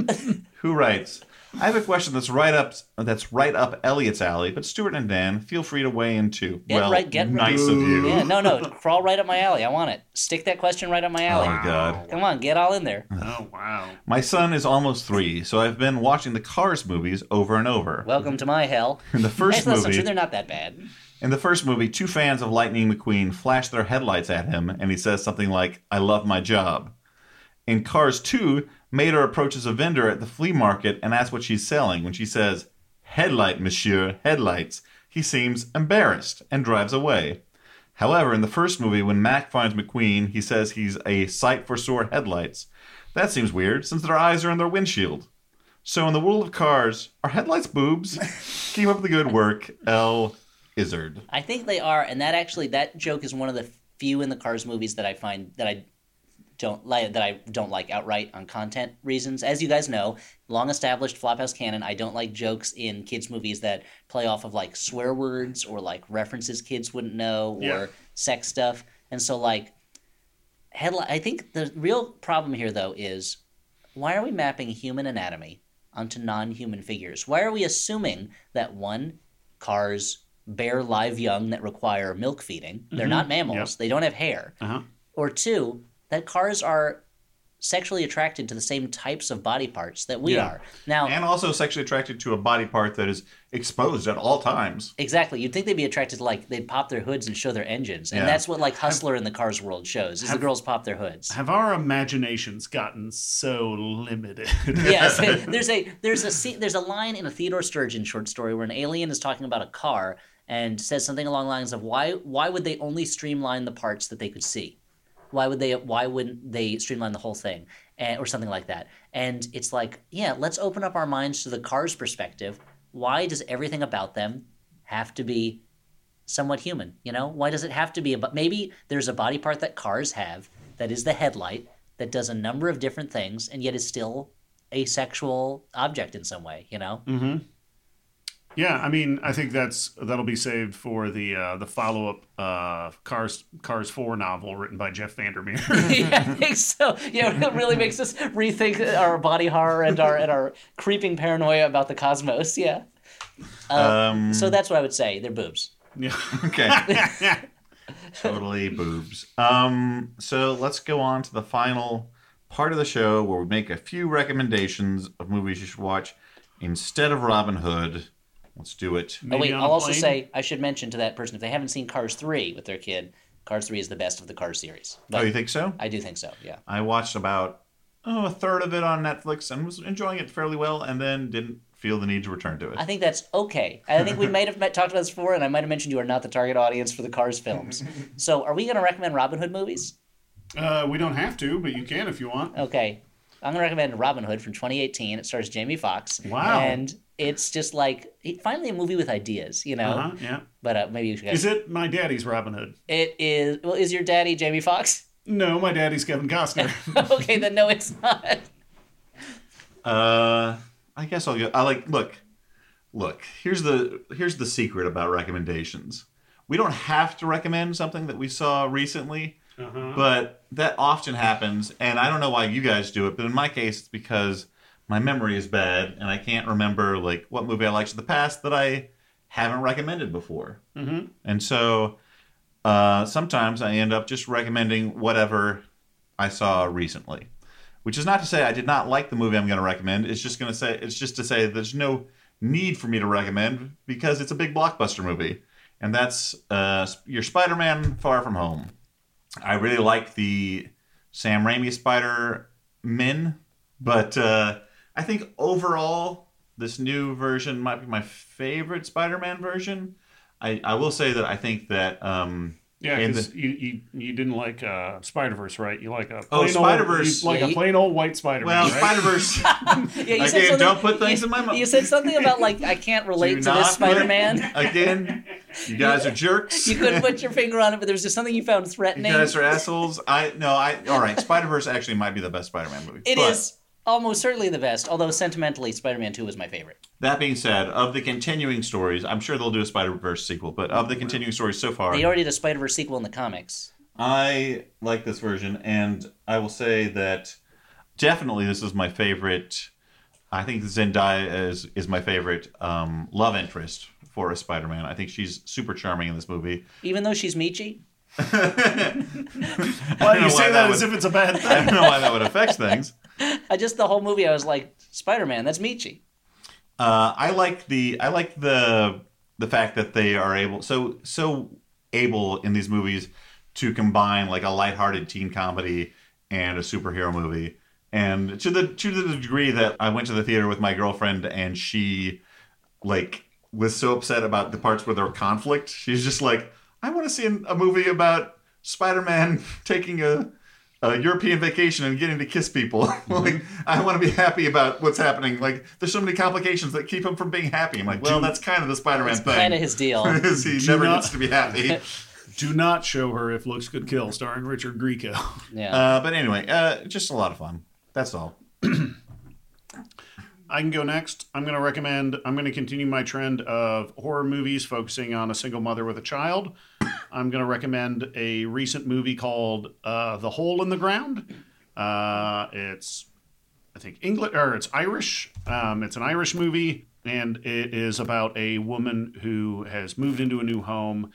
who writes? I have a question that's right up that's right up Elliot's alley, but Stuart and Dan, feel free to weigh in too. Get well, right, get nice of you. Yeah, no, no, crawl right up my alley. I want it. Stick that question right up my alley. Oh my God. Come on, get all in there. Oh, wow. My son is almost three, so I've been watching the Cars movies over and over. Welcome to my hell. In the first Hey, listen, movie, they're not that bad. in the first movie, two fans of Lightning McQueen flash their headlights at him, and he says something like, "I love my job." In Cars two, Mater approaches a vendor at the flea market and asks what she's selling. When she says, "Headlight, monsieur, headlights," he seems embarrassed and drives away. However, in the first movie, when Mac finds McQueen, he says he's a sight for sore headlights. That seems weird, since their eyes are in their windshield. So in the world of Cars, are headlights boobs? Keep up the good work, L. Izzard. I think they are, and that actually that joke is one of the few in the Cars movies that I find that I don't like that I don't like outright on content reasons. As you guys know, long established Flophouse canon, I don't like jokes in kids movies that play off of like swear words or like references kids wouldn't know or Yeah. sex stuff. And so like headline I think the real problem here though is why are we mapping human anatomy onto non-human figures? Why are we assuming that one, cars bear live young that require milk feeding? They're Mhm. not mammals. Yep. They don't have hair. Uh-huh. Or two, that cars are sexually attracted to the same types of body parts that we Yeah. are. Now, And also sexually attracted to a body part that is exposed at all times. exactly, you'd think they'd be attracted to like they'd pop their hoods and show their engines, and Yeah. that's what like Hustler in the Cars world shows is the Have- girls pop their hoods. Have our imaginations gotten so limited? Yes, there's a there's a scene, there's a line in a Theodore Sturgeon short story where an alien is talking about a car and says something along the lines of why why would they only streamline the parts that they could see? Why would they why wouldn't they streamline the whole thing? And, or something like that. And it's like, yeah, let's open up our minds to the car's perspective. Why does everything about them have to be somewhat human, you know? Why does it have to be about maybe there's a body part that cars have that is the headlight that does a number of different things and yet is still a sexual object in some way, you know? Mm-hmm. Yeah, I mean, I think that's that'll be saved for the uh, the follow up uh, Cars Cars Four novel written by Jeff Vandermeer. Yeah, I think so. Yeah, it really makes us rethink our body horror and our and our creeping paranoia about the cosmos. Yeah. Uh, Um, so that's what I would say. They're boobs. Yeah. Okay. Totally boobs. Um, so let's go on to the final part of the show where we make a few recommendations of movies you should watch instead of Robin Hood. Let's do it. Oh wait, I'll also say I should mention to that person if they haven't seen Cars three with their kid, Cars three is the best of the Cars series. But Oh, you think so? I do think so. Yeah. I watched about oh, a third of it on Netflix and was enjoying it fairly well, and then didn't feel the need to return to it. I think that's okay. I think we might have met, talked about this before, and I might have mentioned you are not the target audience for the Cars films. So, are we going to recommend Robin Hood movies? Uh, we don't have to, but you can if you want. Okay. I'm going to recommend Robin Hood from twenty eighteen. It stars Jamie Foxx. Wow. And it's just like, finally a movie with ideas, you know? Uh-huh, yeah. But uh, maybe you should... Is it My Daddy's Robin Hood? It is... Well, is your daddy Jamie Foxx? No, my daddy's Kevin Costner. Okay, then no, it's not. Uh, I guess I'll go... I like... Look. Look. Here's the Here's the secret about recommendations. We don't have to recommend something that we saw recently, uh-huh. but that often happens, and I don't know why you guys do it, but in my case, it's because my memory is bad, and I can't remember like what movie I liked in the past that I haven't recommended before. Mm-hmm. And so uh, sometimes I end up just recommending whatever I saw recently, which is not to say I did not like the movie I'm going to recommend. It's just going to say it's just to say there's no need for me to recommend because it's a big blockbuster movie. And that's uh, your Spider-Man Far From Home. I really like the Sam Raimi Spider-Man, but uh, I think overall this new version might be my favorite Spider-Man version. I, I will say that I think that... Um, yeah, in because the, you, you, you didn't like uh, Spider-Verse, right? You like a plain oh, Spider-Verse. Old, like yeah, a plain old white Spider-Man, well, right? Spider-Verse... Yeah, you Again, said don't put things you, in my mouth. You said something about, like, I can't relate Do to not this put- Spider-Man. Again, you guys are jerks. You couldn't put your finger on it, but there was just something you found threatening. You guys are assholes. I no, I all right. Spider-Verse actually might be the best Spider-Man movie. It but is almost certainly the best, although sentimentally, Spider-Man two was my favorite. That being said, of the continuing stories, I'm sure they'll do a Spider-Verse sequel, but of the continuing stories so far, They already did a Spider-Verse sequel in the comics. I like this version, and I will say that definitely this is my favorite. I think Zendaya is is my favorite um, love interest for a Spider-Man. I think she's super charming in this movie. Even though she's Michi? Why do you say that, that as would, if it's a bad thing? I don't know why that would affect things. I just, the whole movie, I was like, Spider-Man, that's Michi. Uh, I like the I like the the fact that they are able so so able in these movies to combine like a lighthearted teen comedy and a superhero movie. And to the to the degree that I went to the theater with my girlfriend and she like was so upset about the parts where there were conflict. She's just like, I want to see a movie about Spider-Man taking a, a European vacation and getting to kiss people. Like, I want to be happy about what's happening. Like, there's so many complications that keep him from being happy. I'm like, well, that's kind of the Spider-Man That's thing. kind of his deal. Is he Do never not- gets to be happy. Do not show her If Looks Could Kill, starring Richard Grieco. Yeah. Uh, but anyway, uh, just a lot of fun. That's all. I can go next. I'm going to recommend, I'm going to continue my trend of horror movies focusing on a single mother with a child. I'm going to recommend a recent movie called uh, The Hole in the Ground. Uh, it's, I think, English, or it's Irish. Um, it's an Irish movie, and it is about a woman who has moved into a new home,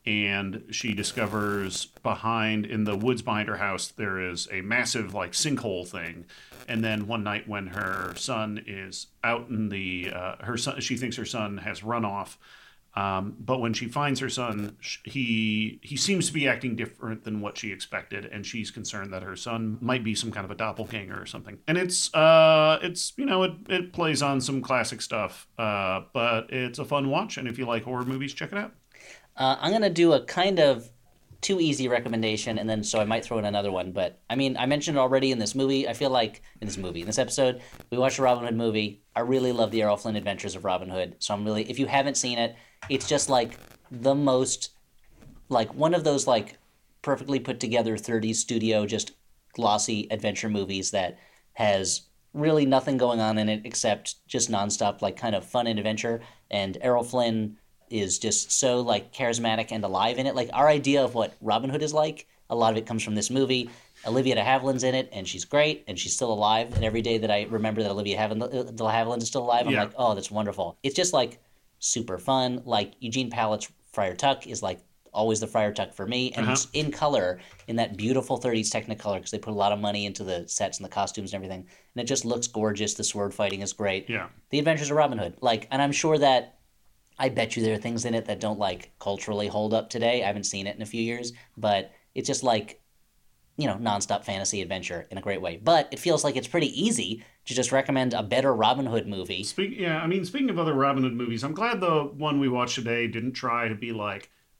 and she discovers behind, in the woods behind her house, there is a massive, like, sinkhole thing. And then one night when her son is out in the, uh, her son, she thinks her son has run off. Um, but when she finds her son, sh- he he seems to be acting different than what she expected, and she's concerned that her son might be some kind of a doppelganger or something. And it's uh it's you know it it plays on some classic stuff, uh, but it's a fun watch. And if you like horror movies, check it out. Uh, I'm going to do a kind of too easy recommendation, and then so I might throw in another one. But, I mean, I mentioned it already in this movie. I feel like, in this movie, in this episode, we watched a Robin Hood movie. I really love the Errol Flynn Adventures of Robin Hood. So I'm really, if you haven't seen it, it's just, like, the most, like, one of those, like, perfectly put together thirties studio, just glossy adventure movies that has really nothing going on in it except just nonstop, like, kind of fun and adventure. And Errol Flynn is just so, like, charismatic and alive in it. Like, our idea of what Robin Hood is like, a lot of it comes from this movie. Olivia de Havilland's in it, and she's great, and she's still alive. And every day that I remember that Olivia Havilland, de Havilland is still alive, I'm Yeah. like, oh, that's wonderful. It's just, like, super fun. Like, Eugene Pallett's Friar Tuck is, like, always the Friar Tuck for me. And Uh-huh. it's in color, in that beautiful thirties Technicolor, because they put a lot of money into the sets and the costumes and everything. And it just looks gorgeous. The sword fighting is great. Yeah. The Adventures of Robin Hood. Like, and I'm sure that I bet you there are things in it that don't, like, culturally hold up today. I haven't seen it in a few years, but it's just like, you know, nonstop fantasy adventure in a great way. But it feels like it's pretty easy to just recommend a better Robin Hood movie. Speak, yeah, I mean, speaking of other Robin Hood movies, I'm glad the one we watched today didn't try to be like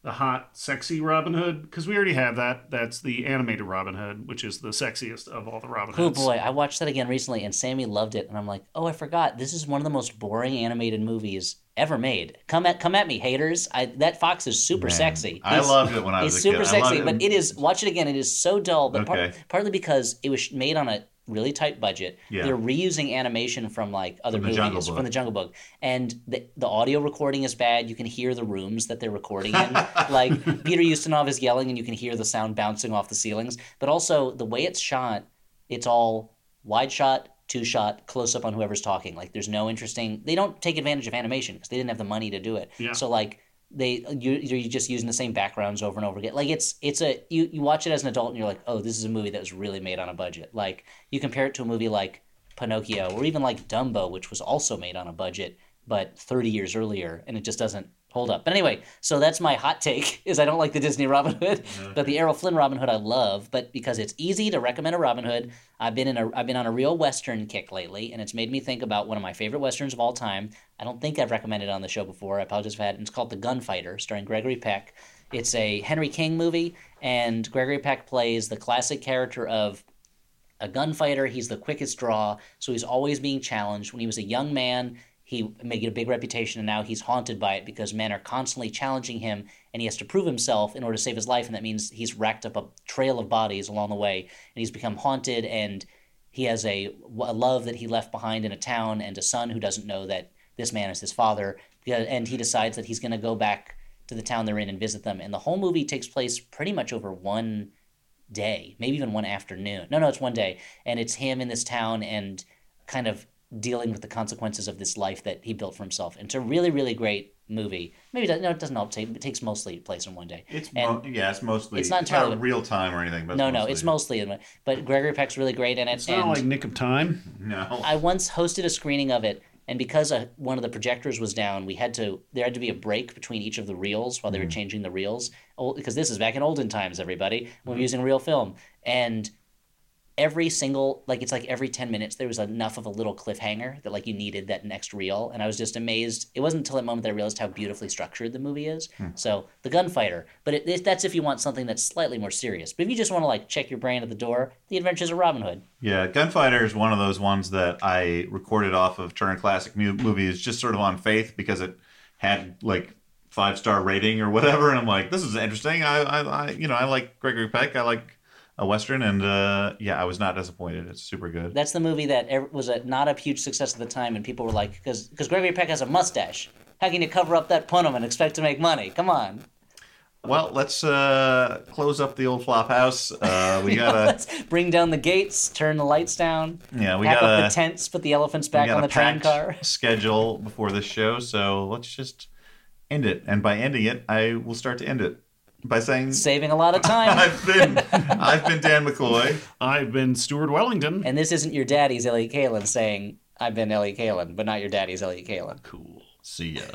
the hot, sexy Robin Hood, because we already have that. That's the animated Robin Hood, which is the sexiest of all the Robin Oh Hoods. boy, I watched that again recently, and Sammy loved it, and I'm like, oh, I forgot. This is one of the most boring animated movies ever made. Come at come at me, haters. I, that fox is super Man, sexy. I He's- loved it when I was He's a kid. super I loved sexy, it. but it is. Watch it again. It is so dull, but par- Okay. partly because it was made on a really tight budget. Yeah. They're reusing animation from like other From the Jungle movies Book. from the Jungle Book, and the the audio recording is bad. You can hear the rooms that they're recording in. Like Peter Ustinov is yelling, and you can hear the sound bouncing off the ceilings. But also the way it's shot, it's all wide shot, two shot, close up on whoever's talking. Like there's no interesting. They don't take advantage of animation because they didn't have the money to do it. Yeah. So like. They you you're just using the same backgrounds over and over again. Like it's it's a you, you watch it as an adult and you're like, oh, this is a movie that was really made on a budget. Like you compare it to a movie like Pinocchio or even like Dumbo, which was also made on a budget but thirty years earlier, and it just doesn't hold up. But anyway, so that's my hot take: is I don't like the Disney Robin Hood, but the Errol Flynn Robin Hood I love. But because it's easy to recommend a Robin Hood, I've been in a I've been on a real Western kick lately, and it's made me think about one of my favorite Westerns of all time. I don't think I've recommended it on the show before. I apologize if I had. It's called The Gunfighter, starring Gregory Peck. It's a Henry King movie, and Gregory Peck plays the classic character of a gunfighter. He's the quickest draw, so he's always being challenged. When he was a young man, he made a big reputation, and now he's haunted by it because men are constantly challenging him, and he has to prove himself in order to save his life, and that means he's racked up a trail of bodies along the way, and he's become haunted, and he has a, a love that he left behind in a town and a son who doesn't know that this man is his father, and he decides that he's going to go back to the town they're in and visit them, and the whole movie takes place pretty much over one day, maybe even one afternoon. No, no, it's one day, and it's him in this town and kind of dealing with the consequences of this life that he built for himself. And it's a really, really great movie. Maybe it doesn't, no, it doesn't all take. It takes mostly place in one day. It's And mo- yeah, it's mostly. it's not entirely real time or anything. But no, it's no, mostly, it's mostly. In, but Gregory Peck's really great in it. It's and not like Nick of Time. No. I once hosted a screening of it, and because uh, one of the projectors was down, we had to there had to be a break between each of the reels while they were changing the reels. Old, because this is back in olden times, everybody, when we were using real film. And every single, like it's like every ten minutes there was enough of a little cliffhanger that like you needed that next reel. And I was just amazed. It wasn't until that moment that I realized how beautifully structured the movie is. So The Gunfighter. But it, it, that's if you want something that's slightly more serious. But if you just want to like check your brain at the door, The Adventures of Robin Hood. Yeah, Gunfighter is one of those ones that I recorded off of Turner Classic mu- Movies just sort of on faith because it had like five star rating or whatever, and I'm like, this is interesting. I, I, I you know, I like Gregory Peck. I like a Western, and uh, yeah, I was not disappointed. It's super good. That's the movie that ev- was a, not a huge success at the time, and people were like, because because Gregory Peck has a mustache. How can you cover up that punum and expect to make money? Come on. Well, let's uh, close up the old flop house. Uh, we gotta Let's bring down the gates, turn the lights down. Yeah, we pack gotta- up the tents, put the elephants we back got on a the train packed car. schedule before this show, so let's just end it. And by ending it, I will start to end it by saying, Saving a lot of time. I've been I've been Dan McCoy. I've been Stuart Wellington. And this isn't your daddy's Elliot Kalin saying, I've been Elliot Kalin, but not your daddy's Elliot Kalin. Cool. See ya.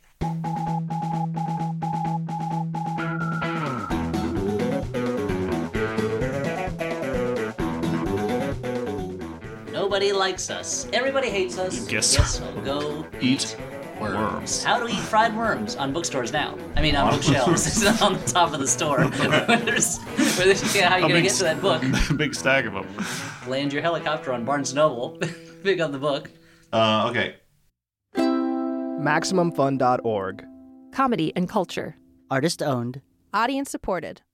Nobody likes us. Everybody hates us. Guess we'll go Eat worms. worms. How to eat fried worms on bookstores now. I mean, on bookshelves. It's not on the top of the store. there's, where there's, yeah, how are you A going to big get to that book? Big stack of them. Land your helicopter on Barnes and Noble. Big on the book. Uh, okay. Maximum Fun dot org. Comedy and culture. Artist owned. Audience supported.